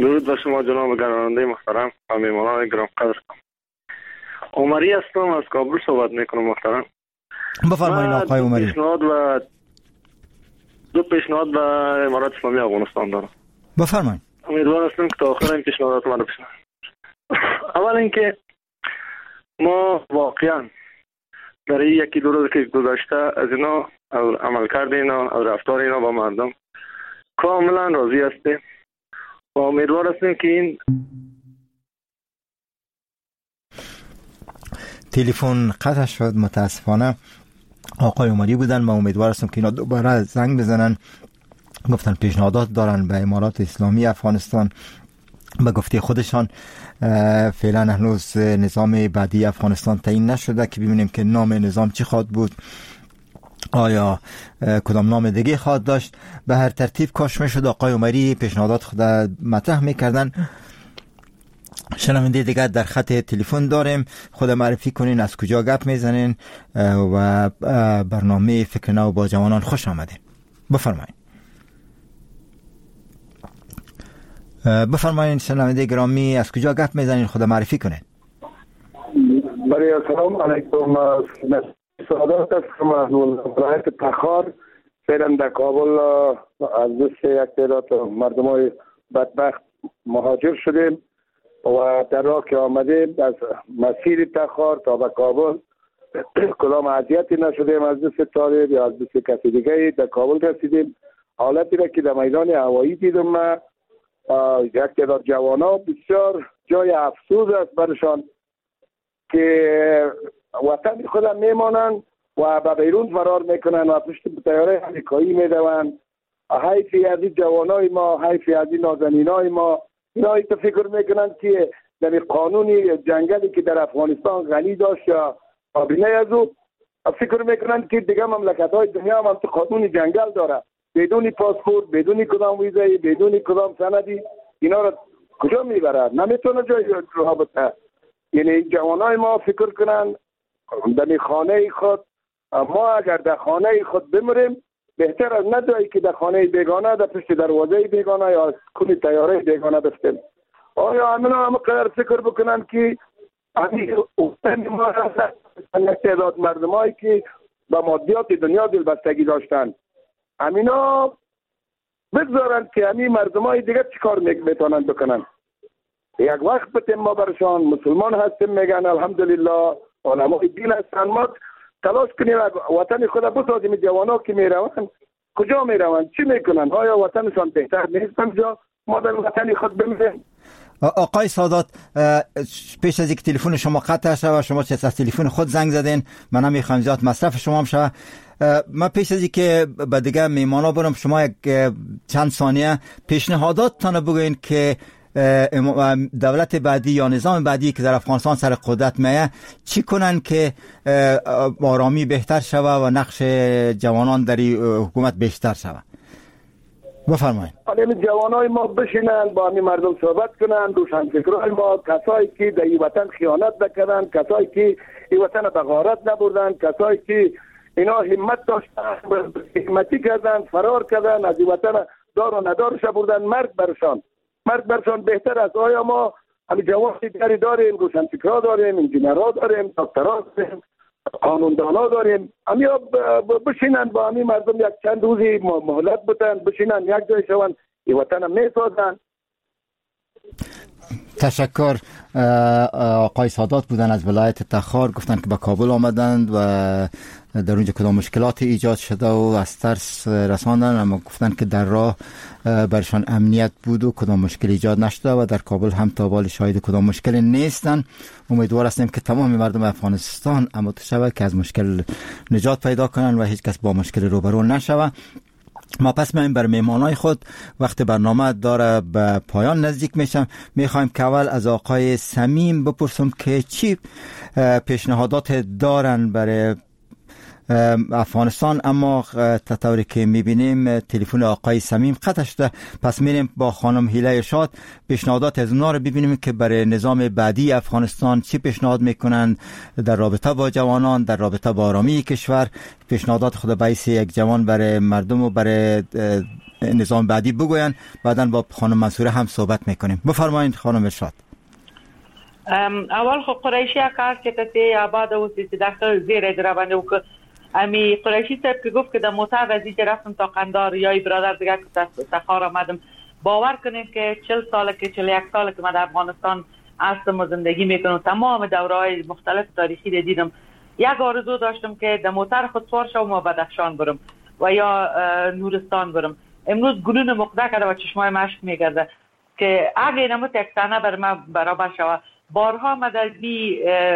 درود بر شما جناب گرداننده محترم و میهمانان گران قدر. عمری هستم، از کابل صحبت میکنم محترم. بفرمایید آقای عمری. پیشنهاد و دو پیشنهاد به امارات اسلامی افغانستان دارم. بفرمایید. امیدوار هستم که تا آخر این پیشنهادات من رو بشنوید. اول اینکه ما واقعا در این یکی دو روز که گذشته از اینا، از عملکرد اینا، از رفتار اینا با مردم کاملا راضی هستیم و امیدوار هستیم که این تلفن قطع شد متاسفانه. آقای عمری بودن. من امیدوار هستم که اینا دوباره زنگ بزنن. گفتن پیشنهادات دارن به امارات اسلامی افغانستان. به گفته خودشان فعلا هنوز نظام بعدی افغانستان تعیین نشده که ببینیم که نام نظام چی خواهد بود، آیا کدام نام دیگه خواهد داشت. به هر ترتیب کاش میشد آقای عمری پیشنهادات خود مطرح میکردن. شنونده دیگر در خط تلفن داریم. خود معرفی کنین، از کجا گپ میزنین و برنامه فکر نو با جوانان خوش آمدین. بفرمایید. بفرمایید شنونده گرامی، از کجا گپ میزنین؟ خود معرفی کنین. برای السلام علیکم. سعادت هستم از ولایت تخار. فعلا در کابل از دست یک تعداد مردم های بدبخت مهاجر شدیم و در راه که آمدیم از مسیر تخار تا به کابل کدام اذیتی نشدیم از دست طالب یا از دست کسی دیگه. در کابل رسیدیم. حالتی را که در میدان هوایی دیدم من، یک تعداد جوانا بسیار جای افسوس است برشان که وطن خودم میمانند و به بیرون فرار میکنن و پشت طیاره امریکایی میدوند. حیفی از این جوانای ما، حیفی از این نازنینای ما. اینا ایتا فکر میکنن که در قانونی جنگلی که در افغانستان غنی داشت یا قابینه از او، فکر میکنن که دیگه مملکت های دنیا هم, هم تو قانون جنگل داره، بدون پاسپورت، بدون کدام ویزایی، بدون کدام سندی اینا را کجا میبرد؟ نمیتونه جای رابطه. یعنی جوانای ما فکر کنن در خانه خود، ما اگر در خانه خود بمریم بهتر از نه جایی که در خانه بیگانه، در پشت دروازه بیگانه یا کنی تیاره بیگانه بستیم. آیا همینا هم قدر فکر بکنن که همین اوطن ما را تعداد مردمایی که با مادیات دنیا دلبستگی داشتن همینا بگذارن که همین مردمای دیگه چی کار میتونن بکنن. یک وقت بتیم ما برشان مسلمان هستیم میگن الحمدلله علمای دین هستن، ما تلاش کنیم وطن خود بسازیم. جوانا که میروند کجا میروند؟ چی میکنن؟ آیا وطنشان بهتر نیست؟ همجا ما در وطن خود بمیریم. آقای سادات، پیش از اینکه تلفن شما قطع شود، شما چه از تلفن خود زنگ زدین، من هم میخوام زیاد مصرف شما هم شود. من پیش از اینکه به دیگه میمانا برم، شما یک چند ثانیه پیشنهادات تانه بگوین که دولت بعدی یا نظام بعدی که در افغانستان سر قدرت میه چی کنن که آرامی بهتر شود و نقش جوانان در حکومت بیشتر شود؟ بفرمایید. حالا جوانای ما بشینن با همین مردم صحبت کنن، روشنفکرای ما، کسایی که در این وطن خیانت نکردن، کسایی که این وطن به غارت نبردن، کسایی که اینا همت داشتن، حکمتی کردن، فرار کردن، از این وطن دار و ندارش بردن، مرگ برشان مرگ برشان بهتر است. آیا ما همین جوان دیگری داریم، روشنفکرها داریم، انجینرها داریم، دکترها داریم، قانوندانا داریم، همین بشینن با همین مردم یک چند روزی مهلت بتن، بشینن یک جای شوند، این وطن هم میسازن. تشکر. آقای سادات بودن از ولایت تخار، گفتن که به کابل آمدند و در اونجا کدام مشکلات ایجاد شده و از ترس رساندن، اما گفتن که در راه برشان امنیت بود و کدام مشکل ایجاد نشده و در کابل هم تا بال شاهد کدام مشکل نیستن. امیدوار هستیم که تمام مردم افغانستان اما شود که از مشکل نجات پیدا کنن و هیچ کس با مشکل روبرو نشود. ما پس میایم بر میمانای خود. وقت برنامه داره به پایان نزدیک میشم. میخوایم که اول از آقای سمیم بپرسم که چی پیشنهادات دارن برای افغانستان، اما طوری که میبینیم تلفن آقای سمیم قطع شده. پس میریم با خانم هیله شاد پیشنهادات از اونا رو ببینیم که برای نظام بعدی افغانستان چی پیشنهاد میکنن در رابطه با جوانان، در رابطه با آرامی کشور. پیشنهادات خود بایسی یک جوان برای مردم و برای نظام بعدی بگوین، بعداً با خانم منصوره هم صحبت میکنیم. بفرمایید خانم ارشاد. اول خو قریشی کار که کسی آباد و سی داخل زیر دربانه و که امی قریشی صاحب که گفت که در موتر وزی که رفتم تا قندار یا برادر دیگه که سفار آمدم، باور کنیم که چل ساله که چل یک ساله که من در افغانستان هستم و زندگی میکنم، تمام دوره‌های مختلف تاریخی دیدم. یک آرزو داشتم که در موتر خود سوار شوم و بدخشان برم و یا نورستان برم. امروز گلون مقدر کرده و چشمای مشک میگرده که اگه نموت یک سنه بر من برابر شود. بارها ما در بی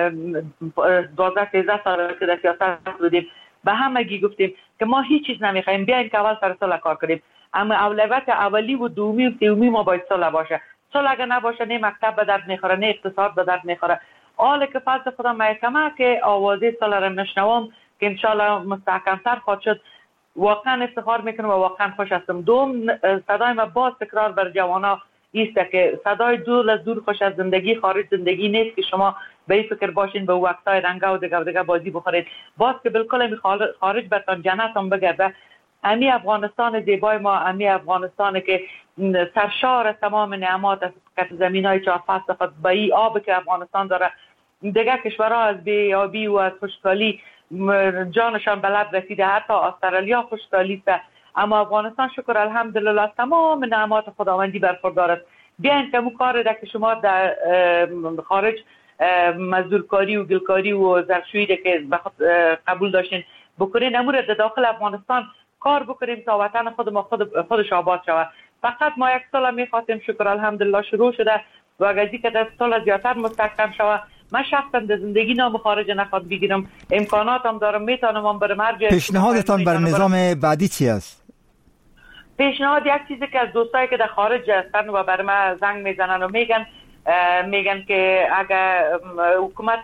دوازده سیزده سال که در سیاست بودیم به همگی گفتیم که ما هیچ چیز نمیخوایم، بیاین که اول سر صلح کار کنیم، اما اولویت اولی و دومی و سومی ما باید صلح باشه. صلح اگه نباشه نه مکتب به درد میخوره، نه اقتصاد به درد میخوره. حالا که فضل خدا محکمه که آوازه صلح را نشنوم که انشالله مستحکمتر خواهد شد، واقعا افتخار میکنم و واقعا خوش هستم. دوم صدای ما باز تکرار بر جوانا ایسته که صدای دور از دور خوش از زندگی خارج زندگی نیست که شما به این فکر باشین به وقتای رنگا و دگه و دگه بازی بخورید، باز که بالکل امی خارج برتان جنت هم بگرده. امی افغانستان زیبای ما، امی افغانستان که سرشار تمام نعمات از کف زمین های چهار فصل خود با این آب که افغانستان داره، دیگه کشورها از بیابی و از خشکسالی جانشان به لب رسیده، حتی استرالیا خشکسالی است، اما افغانستان شکر الحمدلله تمام نعمات خداوندی برخوردار است. بیاین که مو کار ده که شما در خارج مزدورکاری و گلکاری و زرشویی ده که قبول داشتین بکنین، امور در داخل افغانستان کار بکنیم تا وطن خود ما خود خودش آباد شود. فقط ما یک سال میخواستیم، شکر الحمدلله شروع شده و اگر که در سال زیادتر مستحکم شود، من شخصا در زندگی نام خارج نخواد بگیرم، امکاناتم دارم، میتونم هم برم هر جای. پیشنهادتان بر نظام بعدی چی است؟ پیشنهاد یک چیزی که از دوستایی که در خارج هستن و بر من زنگ میزنن و میگن میگن که اگر حکومت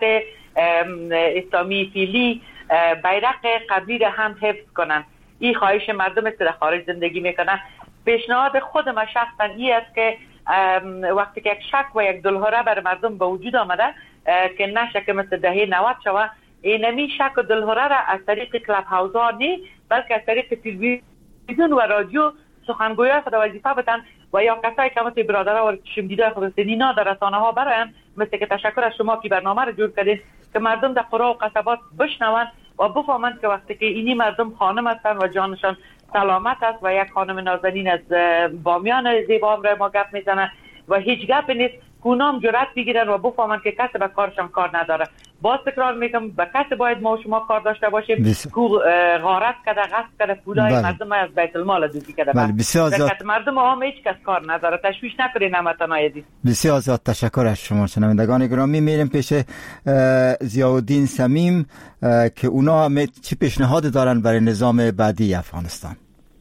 اسلامی فعلی بیرق قبلی را هم حفظ کنن، این خواهش مردم است که در خارج زندگی میکنن. پیشنهاد خود من شخصا این است که وقتی که یک شک و یک دلهوره بر مردم به وجود آمده که نشه که مثل دهه نود شود، اینمی شک و دلهوره را از طریق کلاب هاوس ها نی بلکه از طریق تلویزیون و رادیو سخنگویان خود وظیفه بدن و یا کسایی که مثل برادرها و چشم دیده خود سنینا در رسانه ها براین، مثل که تشکر از شما که برنامه رو جور کردین که مردم در قرا و قصبات بشنون و بفهمند که وقتی که اینی مردم خانم هستن و جانشان سلامت است و یک خانم نازنین از بامیان زیبا هم را ما گپ میزنن و هیچ گپ نیست، اونام جرأت بگیرن و بفهمن که کسی به کارشان کار نداره. باز تکرار میگم به کسی باید ما و شما کار داشته باشیم کو غارت کرده، غصب کرده، پولای مردم از بیت المال دوزی کرده. بله بسیار زیاد. مردم هم هیچ کس کار نداره، تشویش نکنین همتون عزیز. بسیار زیاد تشکر از شما شنوندگان گرامی. میریم پیش ضیاءالدین صمیم که اونا چه پیشنهاد دارن برای نظام بعدی افغانستان.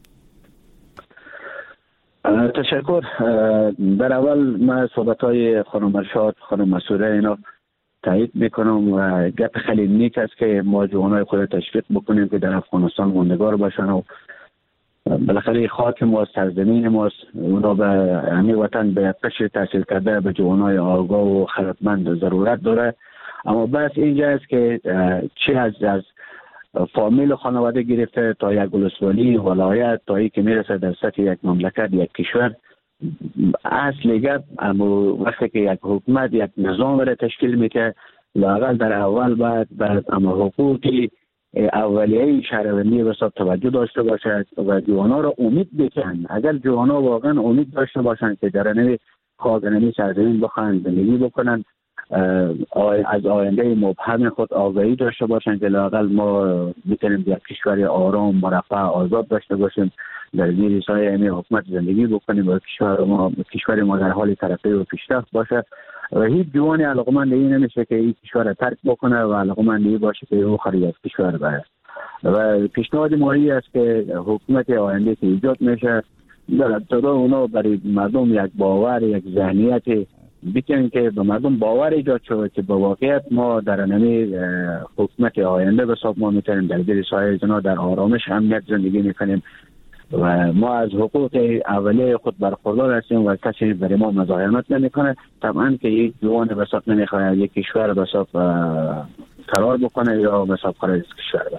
تشکر. در اول من صحبت‌های خانم ارشاد، خانم منصوره اینا تایید میکنم و گپ خیلی نیک است که ما جوانای خود تشویق بکنیم که در افغانستان موندگار باشن و بالاخره خاک ما، سرزمین ماست، اونا به همین وطن به قشر تحصیل کرده به جوانای آگاه و خردمند ضرورت داره. اما بس اینجا است که چه از از فامیل خانواده گرفته تا یک ولسوالی ولایت تا ای که میرسه در سطح یک مملکت یک کشور، اصل گپ اما وقتی که یک حکومت یک نظام را تشکیل میکنه لااقل در اول باید بعد اما حقوقی اولیه شهروندی به حساب توجه داشته باشد و جوانا را امید بکنن. اگر جوانا واقعا امید داشته باشند که در نوی خاگنمی سرزمین بخواهند زندگی بکنن، از آینده مبهم خود آگاهی داشته باشند که لااقل ما میتونیم یک کشور آرام مرفه آزاد داشته باشیم، در زیر سایه این حکومت زندگی بکنیم و کشور ما کشور ما در حال ترقی و پیشرفت باشه و هیچ جوانی علاقمند این نمیشه که این کشور را ترک بکنه و علاقمند این باشه که او خارج از کشور بره. و پیشنهاد ماهی است که حکومت آینده که ایجاد میشه در ابتدا اونا برای مردم یک باور، یک ذهنیت بکنن که به مردم باور ایجاد شود که با واقعیت ما در نمی حکومت آینده به حساب ما میتونیم در زیر سایه زنا در آرامش امنیت زندگی میکنیم و ما از حقوق اولیه خود برخوردار هستیم و کسی برای ما مزاحمت نمیکنه. طبعا که یک جوان به حساب نمیخواد یک کشور به حساب قرار بکنه یا به حساب خارج از کشور بره.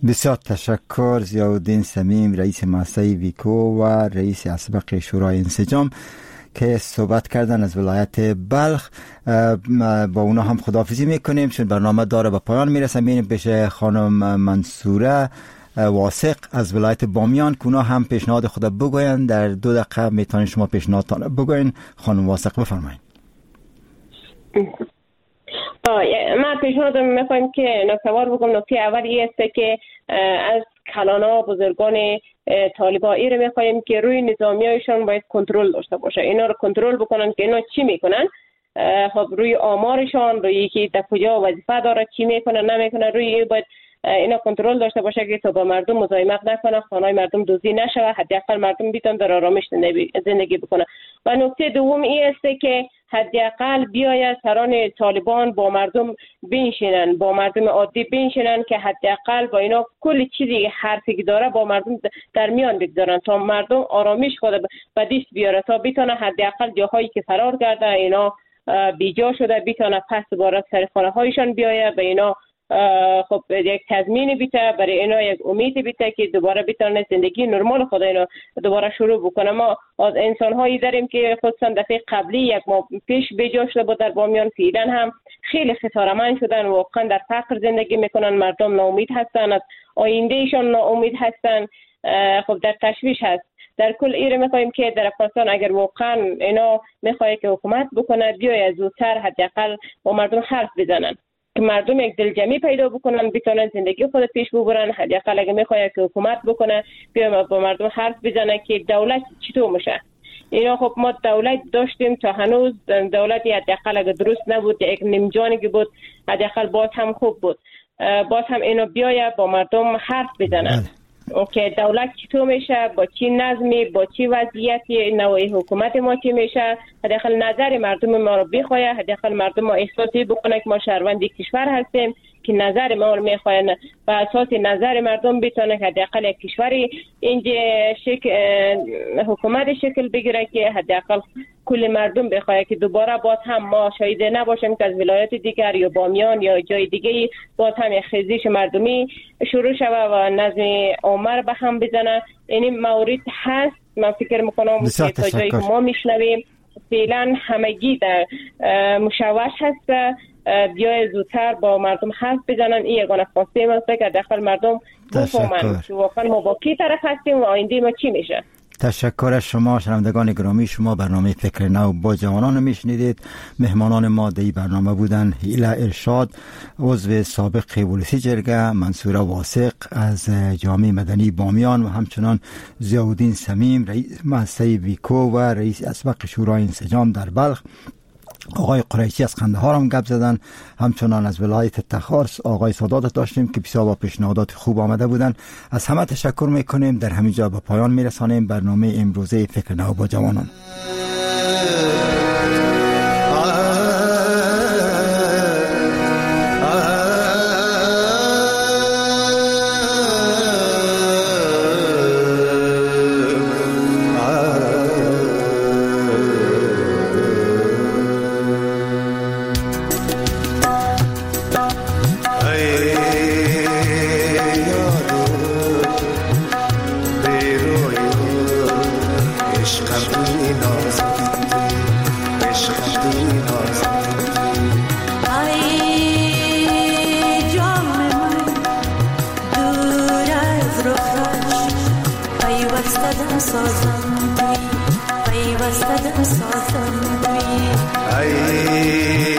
بسیار تشکر. ضیاءالدین صمیم، رئیس مؤسسه ویکو و رئیس اسبق شورای انسجام که صحبت کردن از ولایت بلخ. با اونا هم خداحافظی میکنیم چون برنامه داره به پایان میرسه. میریم پیش خانم منصوره واثق از ولایت بامیان که اونا هم پیشنهاد خود بگوین. در دو دقیقه میتونین شما پیشنهادتان بگوین. خانم واثق بفرمایید. من پیشنهاد میخوایم که نکته‌وار بگم. نکته اول این است که از کلانا بزرگان طالبان ای رو میخوایم که روی نظامیایشان باید کنترل داشته باشه. اینا رو کنترل بکنن که اینا چی میکنن، خب روی آمارشان، روی که در کجا وظیفه داره، چی میکنن نمیکنن، روی این باید اینا کنترل داشته باشه که تا با مردم مزاحمت نکنه، خانه‌های مردم دزدی نشه، حداقل مردم بیتون در آرامش زندگی بکنه. و نکته دوم این است که حداقل بیاید سران طالبان با مردم بنشینن، با مردم عادی بنشینن که حداقل با اینا کل چیزی حرفی که داره با مردم در میان بگذارن تا مردم آرامش خود به دست بیاره، تا بتونه حداقل جاهایی که فرار کرده اینا بیجا شده بتونه پس دوباره سر خانه هایشان بیاید. به اینا خب یک تضمین بیته، برای اینا یک امید بیته که دوباره بتونه زندگی نرمال خود اینا دوباره شروع بکنه. ما از انسان هایی داریم که خصوصا دفعه قبلی یک ماه پیش بیجا شده بود در بامیان، فعلا هم خیلی خساره‌مند شدن، واقعا در فقر زندگی میکنن، مردم ناامید هستن، از آیندهشان ناامید هستن، خب در تشویش هست. در کل ایره میخوایم که در افغانستان اگر واقعا اینا میخواد که حکومت بکنه بیاید زودتر حداقل با مردم حرف بزنن که مردم یک دلجمعی پیدا بکنن، بتونن زندگی خود پیش ببرن. حداقل اگه میخواد که حکومت بکنه بیاید با مردم حرف بزنه که دولت چطور میشه. اینا خب ما دولت داشتیم تا هنوز دولتی حداقل اگه درست نبود یک نمجانی بود حداقل باز هم خوب بود. باز هم اینا بیاید با مردم حرف بزنن که دولت چطور میشه، با چی نظمی، با چی وضعیتی، نوعی حکومت ما چی میشه. حداقل نظر مردم ما رو بخواه، حداقل مردم ما احساسی بکنه که ما شهروند کشور هستیم که نظر ما رو میخواه، و اساس نظر مردم بتونه که حداقل یک کشوری اینجا شکل حکومت شکل بگیره که حداقل کل مردم بخواه که دوباره باز هم ما شاید نباشیم که از ولایت دیگر یا بامیان یا جای دیگه باز هم یک خیزش مردمی شروع شود و نظم عمر به هم بزنه. این مورد هست. من فکر میکنم که تا جایی که ما میشنویم فعلا همگی در مشوش هست. بیای زودتر با مردم حرف بزنن. این یگانه خواسته ما که داخل مردم بفهمن که واقعا ما با کی طرف هستیم و آینده ما چی میشه. تشکر از شما شنوندگان گرامی. شما برنامه فکر نو با جوانان میشنیدید. مهمانان ما در این برنامه بودن هیله ارشاد، عضو سابق پلیسی جرگه، منصوره واثق از جامعه مدنی بامیان و همچنان ضیاءالدین صمیم رئیس مؤسسه ویکو و رئیس اسبق شورای انسجام در بلخ. آقای قریشی از قندهار هم گپ زدن. همچنان از ولایت تخارس آقای سادات داشتیم که بسیار با پیشنهادات خوب آمده بودن. از همه تشکر میکنیم. در همین جا به پایان میرسانیم برنامه امروزه فکر نو با جوانان. سازم دوی پیوسته دم سازم دوی ای